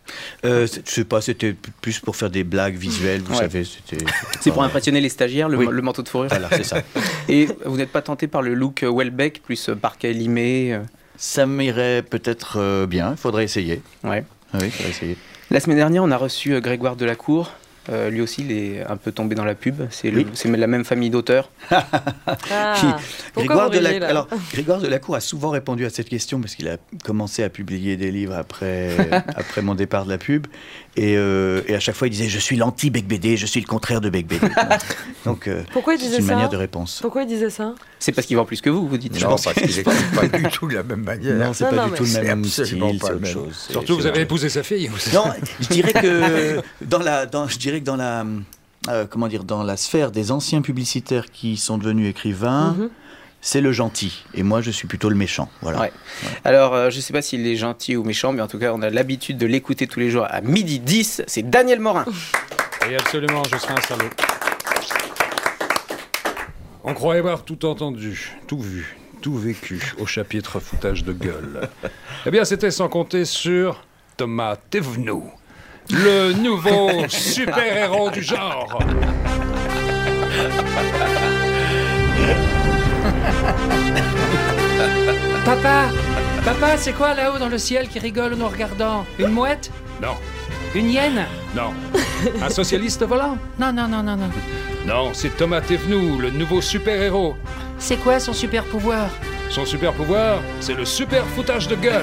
S5: euh, Je sais pas, c'était plus pour faire des blagues visuelles, vous ouais. savez. C'était, c'était
S14: c'est pour impressionner les stagiaires, le, oui. le manteau de fourrure.
S5: Voilà, c'est ça.
S14: Et vous n'êtes pas tenté par le look Welbeck, plus parquet limé euh...
S5: Ça m'irait peut-être euh, bien, il faudrait essayer.
S14: Ouais.
S5: Oui, il faudrait essayer.
S14: La semaine dernière, on a reçu euh, Grégoire Delacour. Euh, lui aussi, il est un peu tombé dans la pub. C'est, oui. le, c'est la même famille d'auteurs.
S4: ah,
S5: Grégoire, Delac- Alors, Grégoire Delacour a souvent répondu à cette question parce qu'il a commencé à publier des livres après, après mon départ de la pub. Et, euh, et à chaque fois, il disait « Je suis l'anti-Bec B D, je suis le contraire de Bec B D ». Donc, euh,
S4: Pourquoi il disait
S5: c'est une
S4: ça
S5: manière de réponse.
S4: Pourquoi il disait ça?
S14: C'est parce qu'il vend plus que vous, vous dites.
S6: Non, parce qu'il n'écrit pas du tout de la même manière.
S5: Non, c'est
S4: non,
S5: pas
S4: non,
S5: du tout le même style,
S6: pas
S5: c'est autre
S6: même.
S5: chose.
S7: Surtout,
S5: c'est
S7: vous avez épousé sa fille.
S5: Non, je dirais que dans la, dans, je dirais que dans la, euh, comment dire, dans la sphère des anciens publicitaires qui sont devenus écrivains, mm-hmm. c'est le gentil. Et moi, je suis plutôt le méchant. Voilà.
S14: Ouais. Ouais. Alors, euh, je ne sais pas s'il est gentil ou méchant, mais en tout cas, on a l'habitude de l'écouter tous les jours à midi dix. C'est Daniel Morin.
S7: Et absolument, je serai un salaud. On croyait avoir tout entendu, tout vu, tout vécu au chapitre foutage de gueule. Eh bien, c'était sans compter sur Thomas Thévenoud, le nouveau super-héros du genre.
S16: Papa, papa, c'est quoi là-haut dans le ciel qui rigole en nous regardant? Une mouette?
S7: Non.
S16: Une hyène?
S7: Non. Un socialiste volant?
S16: Non, non, non, non, non.
S7: Non, c'est Thomas Thévenoud, le nouveau super-héros.
S16: C'est quoi son super-pouvoir?
S7: Son super-pouvoir, c'est le super foutage de gueule.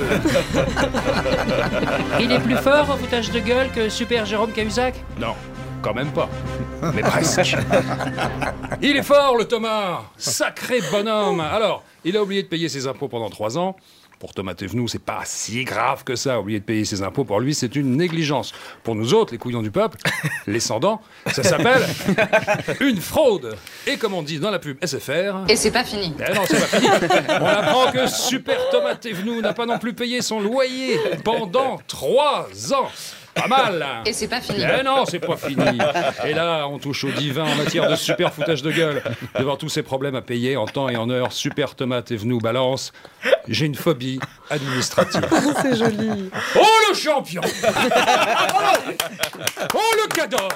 S16: Il est plus fort au foutage de gueule que Super Jérôme Cahuzac?
S7: Non, quand même pas. Mais presque. Il est fort, le Thomas. Sacré bonhomme. Alors, il a oublié de payer ses impôts pendant trois ans. Pour Thomas Thévenoud, c'est pas si grave que ça. Oublier de payer ses impôts, pour lui, c'est une négligence. Pour nous autres, les couillons du peuple, les sans-dents, ça s'appelle une fraude. Et comme on dit dans la pub S F R...
S17: Et c'est pas fini.
S7: Eh non, c'est pas fini. On apprend que Super Thomas Thévenoud n'a pas non plus payé son loyer pendant trois ans. Pas mal.
S17: Et c'est pas fini.
S7: Eh non, c'est pas fini. Et là, on touche au divin en matière de super foutage de gueule. Devant tous ces problèmes à payer en temps et en heure, Super Thomas Thévenoud balance. J'ai une phobie administrative.
S4: C'est joli.
S7: Oh, le champion. Oh, le cadeau.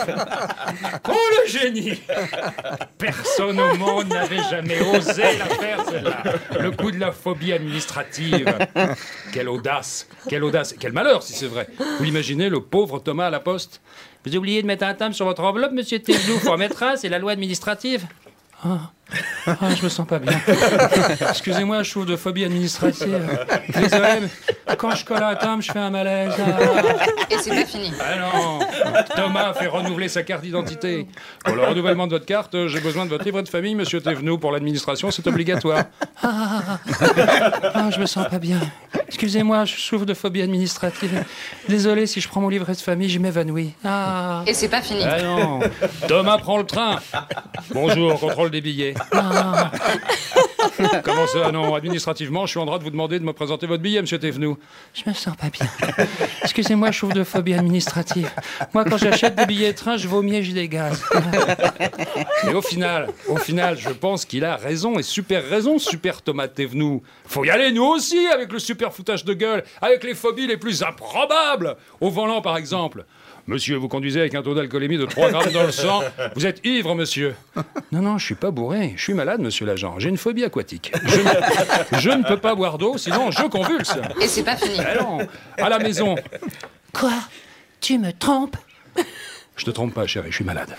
S7: Oh, le génie. Personne au monde n'avait jamais osé la faire, celle-là. Le coup de la phobie administrative. Quelle audace. Quelle audace. Quel malheur, si c'est vrai. Vous l'imaginez, le pauvre Thomas à la poste?
S16: Vous avez oublié de mettre un timbre sur votre enveloppe, monsieur Thévenoud. Faut en mettre un, c'est la loi administrative. Ah, oh. oh, je me sens pas bien. Excusez-moi, je souffre de phobie administrative. Désolé, mais quand je colle un timbre, je fais un malaise. Ah.
S17: Et c'est pas fini.
S7: Ah non, Thomas fait renouveler sa carte d'identité. Pour le renouvellement de votre carte, j'ai besoin de votre livret de famille, monsieur Thévenoud. Pour l'administration, c'est obligatoire.
S16: Ah, ah, ah, je me sens pas bien. Excusez-moi, je souffre de phobie administrative. Désolé, si je prends mon livret de famille, je m'évanouis. Ah.
S17: Et c'est pas fini.
S7: Ah non, Thomas prend le train. Bonjour, contrôle des billets.
S16: Ah.
S7: Comment ça, non? Administrativement, je suis en droit de vous demander de me présenter votre billet, monsieur Thévenoud.
S16: Je me sens pas bien. Excusez-moi, je souffre de phobie administrative. Moi, quand j'achète des billets de train, je vomis et je dégage.
S7: Mais au final, au final, je pense qu'il a raison, et super raison, Super Thomas Thévenoud. Faut y aller, nous aussi, avec le super foutage de gueule, avec les phobies les plus improbables. Au volant, par exemple. Monsieur, vous conduisez avec un taux d'alcoolémie de trois grammes dans le sang. Vous êtes ivre, monsieur. Non, non, je suis pas bourré. Je suis malade, monsieur l'agent. J'ai une phobie aquatique. Je ne, je ne peux pas boire d'eau, sinon je convulse.
S17: Et c'est pas fini.
S7: Eh non, à la maison.
S16: Quoi? Tu me trompes?
S7: Je te trompe pas, chérie, je suis malade.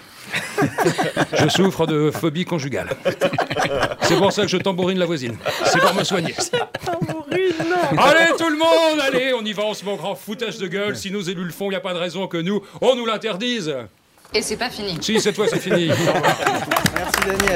S7: Je souffre de phobie conjugale. C'est pour ça que je tambourine la voisine. C'est pour me soigner.
S4: Tambourine, non.
S7: Allez, tout le monde, allez, on y va, on se met au grand foutage de gueule. Si nos élus le font, il n'y a pas de raison que nous, on nous l'interdise.
S17: Et c'est pas fini.
S7: Si, cette fois, c'est fini.
S14: Merci, Daniel.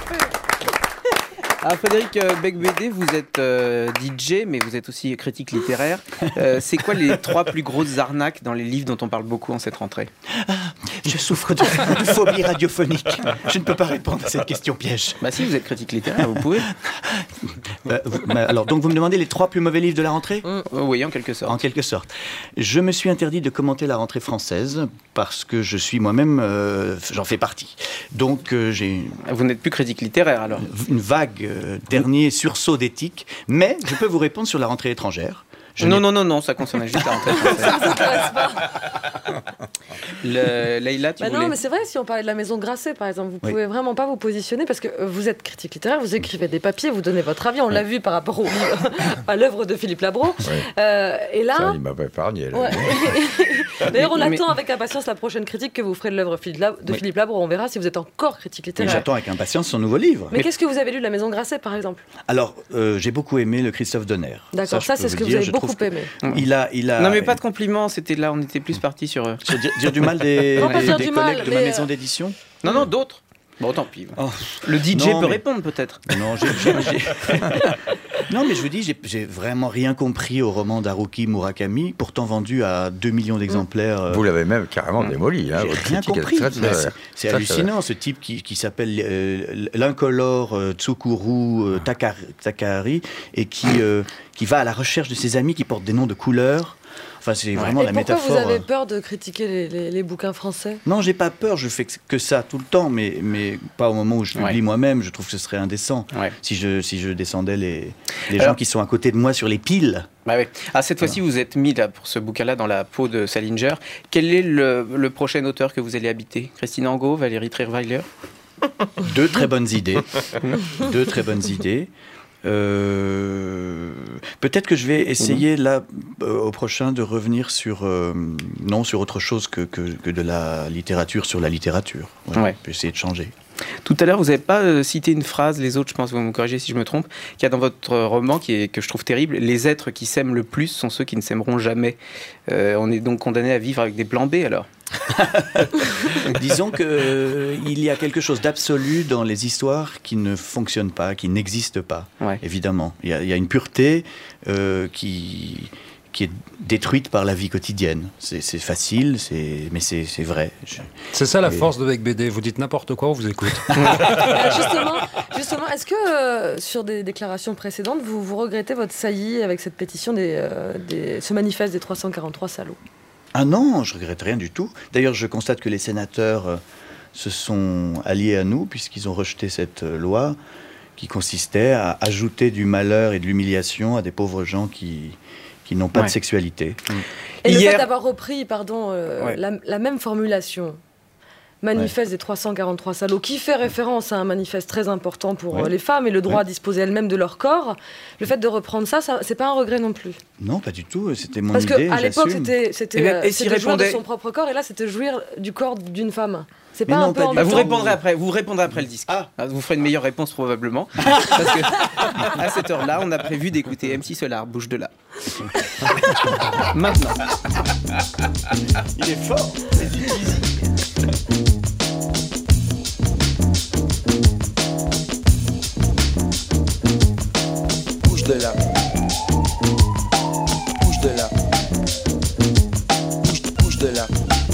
S14: Alors, Frédéric Bec B D, vous êtes euh, D J, mais vous êtes aussi critique littéraire. Euh, c'est quoi les trois plus grosses arnaques dans les livres dont on parle beaucoup en cette rentrée?
S5: Ah, je souffre de phobie radiophonique. Je ne peux pas répondre à cette question piège.
S14: Bah si, vous êtes critique littéraire, vous pouvez.
S5: Euh, alors, donc vous me demandez les trois plus mauvais livres de la rentrée?
S14: mmh, Oui, en quelque sorte.
S5: En quelque sorte. Je me suis interdit de commenter la rentrée française parce que je suis moi-même, euh, j'en fais partie. Donc euh, j'ai...
S14: Vous n'êtes plus critique littéraire alors?
S5: Une vague euh, dernier sursaut d'éthique, mais je peux vous répondre sur la rentrée étrangère.
S14: Non, non, non, non, ça concernait juste la rentrée française.
S4: Ça vous intéresse pas.
S14: Le, Leïla, tu
S4: bah
S14: voulais...
S4: Non, mais c'est vrai, si on parlait de la Maison Grasset, par exemple, vous
S14: Oui.
S4: pouvez vraiment pas vous positionner parce que vous êtes critique littéraire, vous écrivez des papiers, vous donnez votre avis. On oui. l'a vu par rapport au, à l'œuvre de Philippe Labro.
S6: Oui.
S4: Euh, et là,
S6: ça, il m'a pas épargné.
S4: Ouais. D'ailleurs, on mais... attend avec impatience la prochaine critique que vous ferez de l'œuvre de Philippe Labro. On verra si vous êtes encore critique littéraire.
S5: Mais j'attends avec impatience son nouveau livre.
S4: Mais, mais... qu'est-ce que vous avez lu de la Maison Grasset, par exemple?
S5: Alors, euh, j'ai beaucoup aimé le Christophe Donner.
S4: D'accord, ça, ça c'est ce que dire, vous avez beaucoup aimé.
S5: Il a, il a...
S14: Non, mais pas de compliments. C'était là, on était plus parti sur. Euh...
S5: sur dire, dire du mal des,
S4: non,
S5: des,
S4: pas dire
S5: des
S4: du
S5: collègues
S4: mal,
S5: de
S4: mais...
S5: ma maison d'édition.
S14: Non, non, d'autres. Bon, tant pis. Oh. Le D J non, peut mais... répondre peut-être.
S5: Non, j'ai, j'ai, j'ai... non, mais je vous dis, j'ai, j'ai vraiment rien compris au roman d'Haruki Murakami, pourtant vendu à deux millions d'exemplaires.
S6: Vous l'avez même carrément démoli. Hein,
S5: j'ai rien compris. Très, très, c'est c'est très, hallucinant, très... ce type qui, qui s'appelle euh, l'incolore euh, Tsukuru euh, Takari, Takari et qui, euh, qui va à la recherche de ses amis qui portent des noms de couleurs. Enfin, c'est vraiment
S4: et
S5: la
S4: pourquoi
S5: métaphore.
S4: Vous avez peur de critiquer les, les, les bouquins français?
S5: Non, j'ai pas peur. Je fais que ça tout le temps, mais, mais pas au moment où je publie ouais. moi-même. Je trouve que ce serait indécent ouais. si, je, si je descendais les, les Alors, gens qui sont à côté de moi sur les piles.
S14: Bah oui. Ah, cette fois-ci, vous êtes mis là, pour ce bouquin-là dans la peau de Salinger. Quel est le, le prochain auteur que vous allez habiter? Christine Angot, Valérie Trierweiler?
S5: Deux très bonnes idées. Deux très bonnes idées. Euh, peut-être que je vais essayer là euh, au prochain de revenir sur euh, non sur autre chose que, que, que de la littérature sur la littérature. Ouais, ouais. Je vais essayer de changer.
S14: Tout à l'heure, vous n'avez pas euh, cité une phrase, les autres, je pense, vous me corrigez si je me trompe, qu'il y a dans votre roman, qui est, que je trouve terrible. Les êtres qui s'aiment le plus sont ceux qui ne s'aimeront jamais. Euh, on est donc condamné à vivre avec des plans B, alors.
S5: Disons qu'il euh, y a quelque chose d'absolu dans les histoires qui ne fonctionnent pas, qui n'existent pas, ouais. évidemment. Il y, y a une pureté euh, qui... qui est détruite par la vie quotidienne. C'est, c'est facile, c'est, mais c'est, c'est vrai. Je...
S7: C'est ça la Et... force de Bec B D. Vous dites n'importe quoi, on vous écoute.
S4: justement, justement, est-ce que euh, sur des déclarations précédentes, vous, vous regrettez votre saillie avec cette pétition, des, euh, des, ce manifeste des trois cent quarante-trois salauds?
S5: Ah non, je regrette rien du tout. D'ailleurs, je constate que les sénateurs euh, se sont alliés à nous puisqu'ils ont rejeté cette euh, loi qui consistait à ajouter du malheur et de l'humiliation à des pauvres gens qui... qui n'ont pas ouais. de sexualité.
S4: Et Hier... le fait d'avoir repris pardon, euh, ouais. la, la même formulation, manifeste ouais. des trois cent quarante-trois salauds, qui fait référence à un manifeste très important pour ouais. euh, les femmes et le droit ouais. à disposer elles-mêmes de leur corps, le fait de reprendre ça, ça c'est pas un regret non plus?
S5: Non, pas du tout, c'était mon
S4: Parce
S5: idée,
S4: qu'à l'époque,
S5: j'assume.
S4: c'était, c'était,
S14: et bien, et
S4: euh, c'était
S14: répondait...
S4: jouir de son propre corps, et là, c'était jouir du corps d'une femme. C'est
S5: mais
S4: pas
S5: non,
S4: un peu
S5: pas
S4: en
S14: bah vous répondrez après, vous répondrez après le disque. Ah. Vous ferez une meilleure réponse probablement. Parce que à cette heure-là, on a prévu d'écouter M C Solar, bouge de là. Maintenant.
S5: Il est fort. C'est easy.
S10: Bouge de là. Bouge de là. Bouge, bouge de là.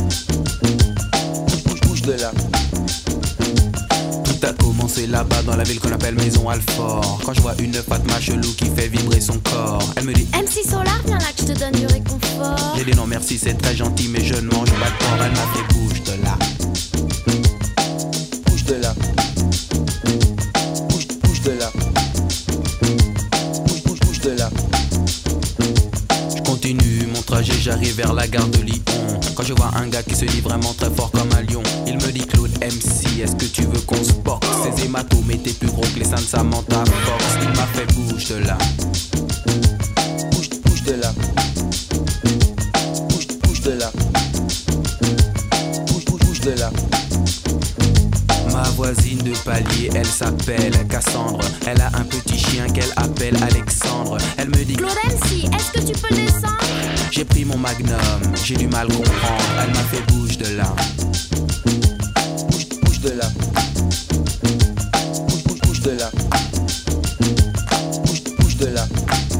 S10: De là.
S18: Tout a commencé là-bas dans la ville qu'on appelle Maison Alfort. Quand je vois une Fatma chelou qui fait vibrer son corps, elle me dit
S19: M C Solar, viens là que je te donne du réconfort.
S18: J'ai dit non merci, c'est très gentil, mais je ne mange pas de porc. Elle m'a fait bouge de là.
S10: Bouge de là. Bouge, bouge de là. Bouge, bouge, bouge de là.
S18: Je continue mon trajet, j'arrive vers la gare de Lyon. Quand je vois un gars qui se dit vraiment très fort comme un lion, il me dit Claude M C, est-ce que tu veux qu'on se boxe? Ces hématomes étaient plus gros que les seins de Samantha Fox. Il m'a fait bouge de là.
S10: Bouge, bouge de là. Bouge, bouge de là. Bouge, bouge, bouge de là.
S18: Ma voisine de palier, elle s'appelle Cassandre. Elle a un petit chien qu'elle appelle Alexandre. Elle me dit
S19: Claude M C, est-ce que tu peux le descendre?
S18: J'ai pris mon magnum, j'ai du mal comprendre. Elle m'a fait bouge de là.
S10: Bouge, bouge de là. Bouge, bouge, bouge de là. Bouge, bouge de là.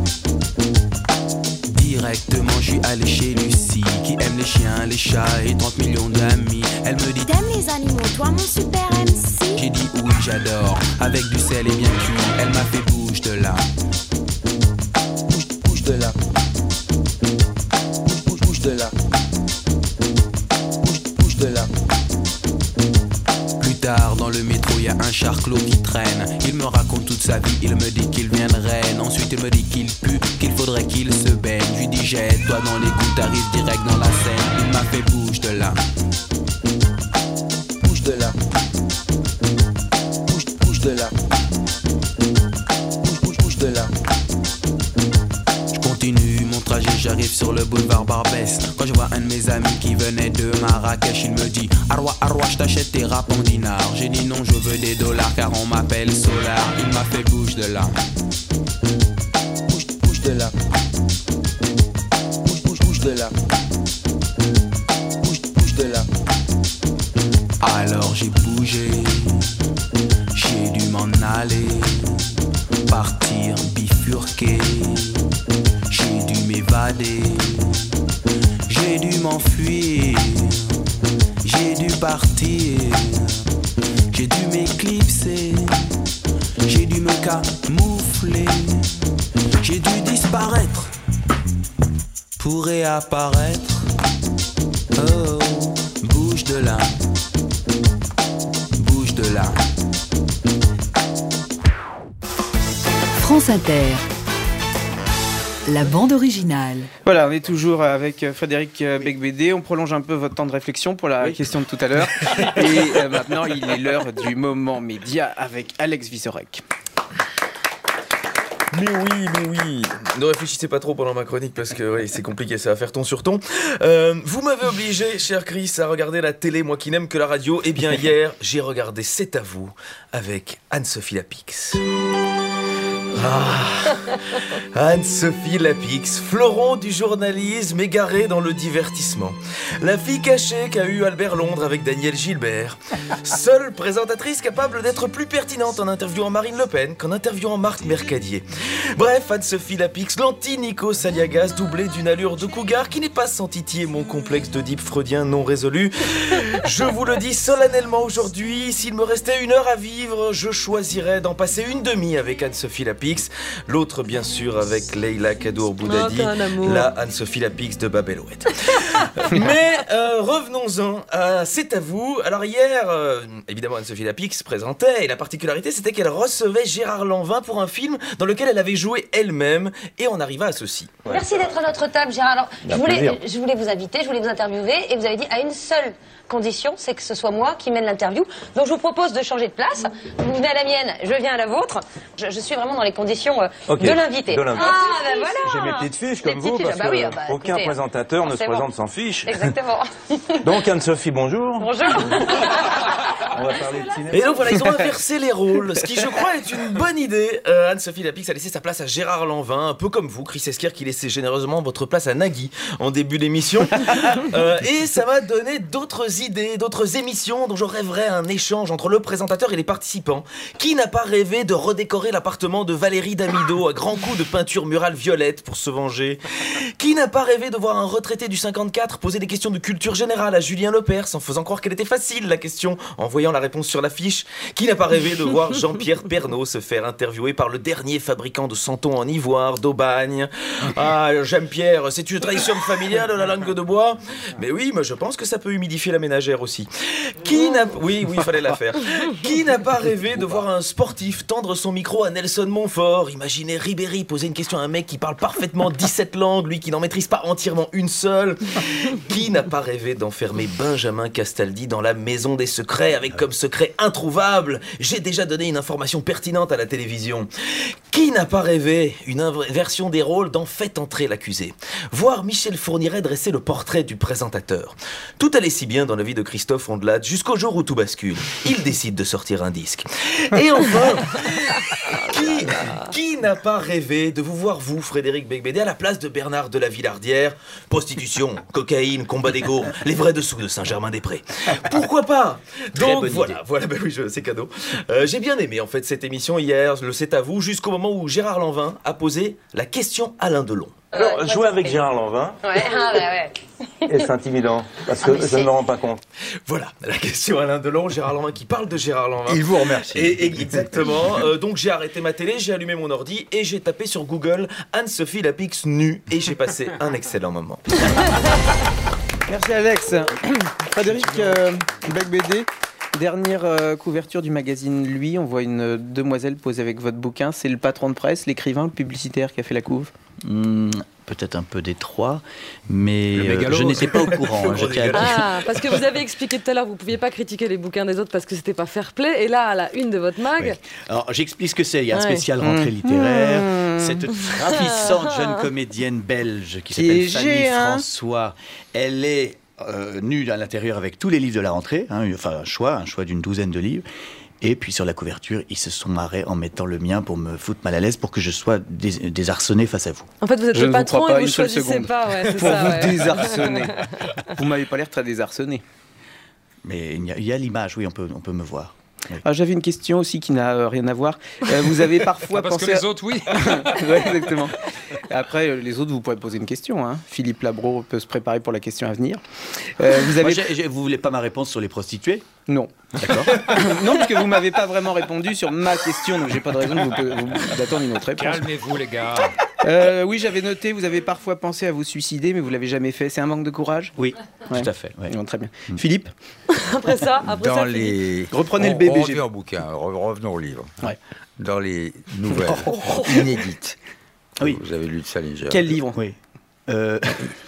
S18: Directement, je suis allé chez Lucie, qui aime les chiens, les chats et trente millions d'amis. Elle me dit
S19: t'aimes les animaux, toi mon super M C?
S18: J'ai dit oui, j'adore, avec du sel et bien cuit. Elle m'a fait bouge de là.
S10: Bouge, bouge de là. De là. Bouge, bouge de là.
S18: Plus tard dans le métro y a un charclos qui traîne. Il me raconte toute sa vie, il me dit qu'il vient de Rennes. Ensuite il me dit qu'il pue, qu'il faudrait qu'il se baigne. Je lui jette-toi dans les gouttes, t'arrives direct dans la scène. Il m'a fait bouge de là. Bouge de là. Bouge, bouge de là. Bouge, bouge, bouge de là. Je continue mon trajet, j'arrive sur le boulevard Barbès. Quand je vois un de mes amis qui venait de Marrakech, il me dit Arwa, Arwa, je t'achète tes rap en dinars. J'ai dit non, je veux des dollars car on m'appelle Solar. Il m'a fait bouge de là. Bouge, bouge de là. Bouge, bouge, bouge de là. Bouge, bouge de là. Alors j'ai bougé, j'ai dû m'en aller, partir, bifurquer. J'ai dû m'évader, j'ai dû m'enfuir, j'ai dû partir, j'ai dû m'éclipser, j'ai dû me camoufler, j'ai dû disparaître pour réapparaître. Oh, bouge de là, bouge de là.
S9: France Inter. La bande originale.
S14: Voilà, on est toujours avec Frédéric Becbédé. On prolonge un peu votre temps de réflexion pour la oui. question de tout à l'heure. Et euh, maintenant, il est l'heure du moment média avec Alex Vizorek.
S20: Mais oui, mais oui. Ne réfléchissez pas trop pendant ma chronique parce que oui, c'est compliqué, ça va faire ton sur ton. Euh, vous m'avez obligé, cher Chris, à regarder la télé, moi qui n'aime que la radio. Eh bien, hier, j'ai regardé C'est à vous avec Anne-Sophie Lapix. Ah, Anne-Sophie Lapix, fleuron du journalisme égaré dans le divertissement. La fille cachée qu'a eu Albert Londres avec Daniel Gilbert. Seule présentatrice capable d'être plus pertinente en interviewant Marine Le Pen qu'en interviewant Marc Mercadier. Bref, Anne-Sophie Lapix, l'anti-Nico Saliagas, doublé d'une allure de cougar qui n'est pas sans titiller mon complexe d'Oedipe freudien non résolu. Je vous le dis solennellement aujourd'hui, s'il me restait une heure à vivre, je choisirais d'en passer une demi avec Anne-Sophie Lapix. L'autre, bien sûr, avec Leïla Kadour Boudadi, oh, la Anne-Sophie Lapix de Babellouette. Mais euh, revenons-en à C'est à vous. Alors hier, euh, évidemment, Anne-Sophie Lapix présentait, et la particularité, c'était qu'elle recevait Gérard Lanvin pour un film dans lequel elle avait joué elle-même, et on arriva à ceci.
S21: Merci d'être à notre table, Gérard. Alors, je voulais, je voulais vous inviter, je voulais vous interviewer, et vous avez dit à une seule condition, c'est que ce soit moi qui mène l'interview. Donc je vous propose de changer de place. Vous venez à la mienne, je viens à la vôtre. Je, je suis vraiment dans les conditions euh, okay. de l'invité.
S22: De l'invité.
S21: Ah, ben voilà.
S22: J'ai mes petites fiches comme vous,
S21: fiches.
S22: parce
S21: bah oui,
S22: que
S21: bah,
S22: aucun
S21: écoutez,
S22: présentateur
S21: forcément.
S22: ne se présente sans fiche.
S21: Exactement.
S22: Donc Anne-Sophie, bonjour.
S21: Bonjour.
S22: On va parler de cinéma.
S20: Et donc voilà, ils ont inversé les rôles, ce qui je crois est une bonne idée. Euh, Anne-Sophie Lapix a laissé sa place à Gérard Lanvin, un peu comme vous, Chris Esquire, qui laissait généreusement votre place à Nagui en début d'émission. euh, et ça m'a donné d'autres idées, d'autres émissions dont je rêverais un échange entre le présentateur et les participants. Qui n'a pas rêvé de redécorer l'appartement de Valérie Damido à grands coups de peinture murale violette pour se venger? Qui n'a pas rêvé de voir un retraité du cinquante-quatre poser des questions de culture générale à Julien Lepers en faisant croire qu'elle était facile la question en voyant la réponse sur l'affiche? Qui n'a pas rêvé de voir Jean-Pierre Pernaut se faire interviewer par le dernier fabricant de santons en ivoire d'Aubagne? Ah, Jean-Pierre, c'est une tradition familiale la langue de bois? Mais oui, mais je pense que ça peut humidifier la ménagère aussi. Qui n'a... Oui, oui, il fallait la faire. Qui n'a pas rêvé de voir un sportif tendre son micro à Nelson Montfort? Imaginez Ribéry poser une question à un mec qui parle parfaitement dix-sept langues, lui qui n'en maîtrise pas entièrement une seule. Qui n'a pas rêvé d'enfermer Benjamin Castaldi dans la maison des secrets avec comme secret introuvable: j'ai déjà donné une information pertinente à la télévision? Qui n'a pas rêvé une inversion des rôles dans Faites entrer l'accusé? Voir Michel Fourniret dresser le portrait du présentateur. Tout allait si bien dans la vie de Christophe Ondelat jusqu'au jour où tout bascule. Il décide de sortir un disque. Et enfin, qui, qui n'a pas rêvé de vous voir, vous, Frédéric Becbédé, à la place de Bernard de la Villardière? Prostitution, cocaïne, combat d'ego, les vrais dessous de Saint-Germain-des-Prés. Pourquoi pas? Donc voilà, idée. voilà, bah oui, je, c'est cadeau. Euh, j'ai bien aimé en fait cette émission hier, le C'est à vous, jusqu'au moment où Gérard Lanvin a posé la question à Alain Delon.
S22: Alors, ouais, jouer avec Gérard Lanvin,
S21: ouais, ah, bah ouais.
S22: est-ce intimidant? Parce que ah, je ne me rends pas compte.
S20: Voilà, la question à Alain Delon, Gérard Lanvin qui parle de Gérard Lanvin.
S6: Il vous remercie.
S20: Et, et, exactement. euh, donc j'ai arrêté ma télé, j'ai allumé mon ordi et j'ai tapé sur Google Anne-Sophie Lapix nue et j'ai passé un excellent moment.
S14: Merci Alex. Frédéric euh, Becbédé. Dernière euh, couverture du magazine Lui, on voit une euh, demoiselle posée avec votre bouquin. C'est le patron de presse, l'écrivain, le publicitaire qui a fait la couve.
S5: Mmh, peut-être un peu des trois, mais euh, je n'étais pas au courant. Hein,
S4: ah, parce que vous avez expliqué tout à l'heure, vous ne pouviez pas critiquer les bouquins des autres parce que c'était pas fair play. Et là, à la une de votre mag...
S5: Oui. Alors, j'explique ce que c'est. Il y a un spécial ouais. rentrée littéraire. Mmh. Cette ravissante jeune comédienne belge qui s'appelle Fanny François. Elle est euh, nue à l'intérieur avec tous les livres de la rentrée. Hein, enfin, un choix, un choix d'une douzaine de livres. Et puis sur la couverture, ils se sont marrés en mettant le mien pour me foutre mal à l'aise, pour que je sois dés- désarçonné face à vous.
S4: En fait, vous êtes
S14: je
S4: le patron
S14: pas
S4: et vous choisissez pas. Ouais,
S14: pour
S4: ça,
S14: vous
S4: ouais.
S14: désarçonner. Vous m'avez pas l'air très désarçonné.
S5: Mais il y a, il y a l'image, oui, on peut, on peut me voir. Oui.
S14: Ah, j'avais une question aussi qui n'a euh, rien à voir. Euh, vous avez parfois
S7: ah, parce
S14: pensé
S7: que les
S14: à...
S7: autres, oui.
S14: ouais, exactement. Après, euh, les autres, vous pourrez poser une question. Hein. Philippe Labro peut se préparer pour la question à venir.
S5: Euh, vous, avez... Moi, j'ai, j'ai, vous voulez pas ma réponse sur les prostituées ?
S14: Non.
S5: D'accord.
S14: Non, parce que vous m'avez pas vraiment répondu sur ma question, donc j'ai pas de raison de vous, vous, d'attendre une autre réponse.
S7: Calmez-vous, les gars.
S14: Euh, oui, j'avais noté, vous avez parfois pensé à vous suicider, mais vous l'avez jamais fait. C'est un manque de courage ?
S5: Oui, ouais. Tout à fait. Ouais.
S14: Non, très bien. Mmh. Philippe ?
S4: Après ça, après
S6: Dans
S4: ça,
S6: les...
S14: Reprenez
S6: on,
S14: le bébé.
S6: On revient au bouquin, revenons au livre.
S14: Ouais.
S6: Dans les nouvelles inédites,
S5: oui.
S6: Vous avez lu de Salinger.
S14: Quel livre ?
S5: Oui. Euh...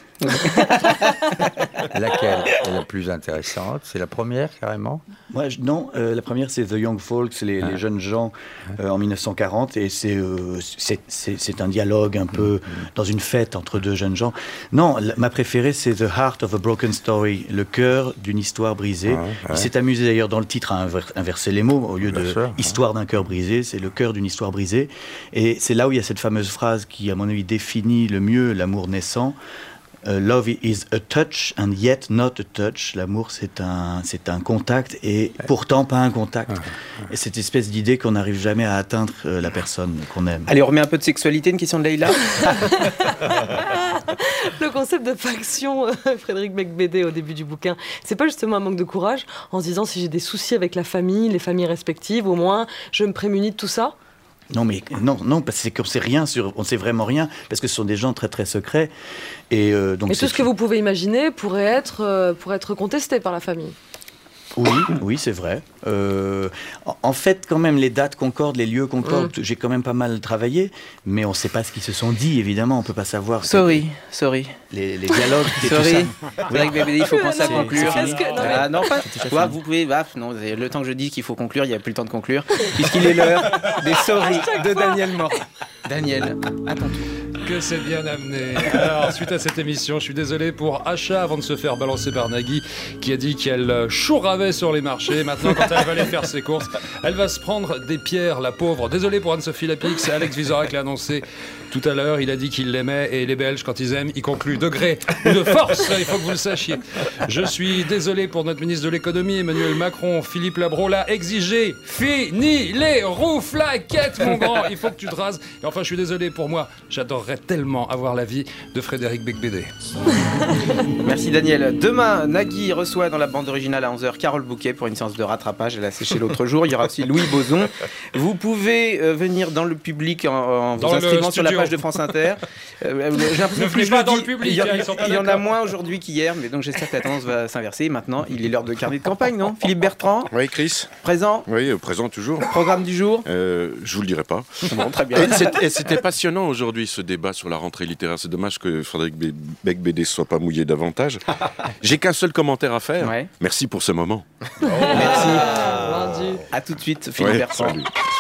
S6: Laquelle est la plus intéressante ? C'est la première, carrément ?
S5: Moi, je, non. Euh, la première, c'est The Young Folks, les, ah. les jeunes gens, euh, en dix-neuf cent quarante. Et c'est, euh, c'est, c'est, c'est un dialogue un peu mmh. dans une fête entre deux jeunes gens. Non, la, ma préférée, c'est The Heart of a Broken Story, le cœur d'une histoire brisée. Ah, ouais. Il s'est amusé d'ailleurs dans le titre à inver- inverser les mots. Au lieu Bien de sûr, Histoire ouais. d'un cœur brisé, c'est le cœur d'une histoire brisée. Et c'est là où il y a cette fameuse phrase qui, à mon avis, définit le mieux l'amour naissant. Uh, love is a touch and yet not a touch. L'amour, c'est un, c'est un contact et pourtant pas un contact. Et cette espèce d'idée qu'on n'arrive jamais à atteindre euh, la personne qu'on aime.
S14: Allez, on remet un peu de sexualité, une question de Leïla.
S4: Le concept de faction, Frédéric Beigbeder, au début du bouquin, c'est pas justement un manque de courage en se disant si j'ai des soucis avec la famille, les familles respectives, au moins je me prémunis de tout ça ?
S5: Non, mais non, non, parce que c'est qu'on sait rien sur, on sait vraiment rien, parce que ce sont des gens très très secrets. Et euh, donc.
S4: Mais tout ce que vous pouvez imaginer pourrait être, euh, pourrait être contesté par la famille.
S5: Oui, oui, c'est vrai. Euh, en fait, quand même, les dates concordent, les lieux concordent. Mmh. J'ai quand même pas mal travaillé, mais on ne sait pas ce qu'ils se sont dit, évidemment. On ne peut pas savoir.
S14: Sorry, que... sorry.
S5: Les, les dialogues, c'est
S14: sorry.
S5: tout ça.
S14: Frédéric Beigbeder, il faut penser à conclure.
S4: C'est que... non, mais...
S14: ah, non, pas. Ouais, vous pouvez. Bah, non, le temps que je dis qu'il faut conclure, il n'y a plus le temps de conclure, puisqu'il est l'heure des sorry de Daniel Morin. Daniel, à ton tour.
S7: Que c'est bien amené. Alors, suite à cette émission, je suis désolé pour Acha, avant de se faire balancer par Nagui, qui a dit qu'elle chouravait sur les marchés. Maintenant, quand elle va aller faire ses courses, elle va se prendre des pierres, la pauvre. Désolé pour Anne-Sophie Lapix, Alex Vizorek l'a annoncé tout à l'heure. Il a dit qu'il l'aimait, et les Belges, quand ils aiment, ils concluent de gré ou de force. Il faut que vous le sachiez. Je suis désolé pour notre ministre de l'économie, Emmanuel Macron. Philippe Labro l'a exigé. Fini les rouflaquettes, mon grand. Il faut que tu te rases. Et enfin, je suis désolé pour moi. J'adorerais tellement avoir l'avis de Frédéric Beigbeder.
S14: Merci Daniel. Demain, Nagui reçoit dans la bande originale à onze heures Carole Bouquet pour une séance de rattrapage. Elle a séché l'autre jour. Il y aura aussi Louis Boson. Vous pouvez euh, venir dans le public en, en vous inscrivant sur la page de France Inter. Euh, j'ai l'impression
S7: ne venez pas dans le public.
S14: Il y,
S7: hein, ils sont pas
S14: il y en a moins aujourd'hui qu'hier, mais donc j'espère que la tendance va s'inverser. Maintenant, il est l'heure de carnet de campagne, non ? Philippe Bertrand ?
S1: Oui, Chris.
S14: Présent ?
S1: Oui, euh, présent toujours.
S14: Programme du jour ?
S1: euh, Je vous le dirai pas.
S14: Bon, très bien.
S1: Et c'était, et c'était passionnant aujourd'hui ce débat sur la rentrée littéraire. C'est dommage que Frédéric Beigbeder ne soit pas mouillé davantage. J'ai qu'un seul commentaire à faire.
S14: Ouais.
S1: Merci pour ce moment.
S14: Oh, merci. Ah, à tout de suite, Philippe
S1: ouais,
S14: Bertrand.
S1: Salut.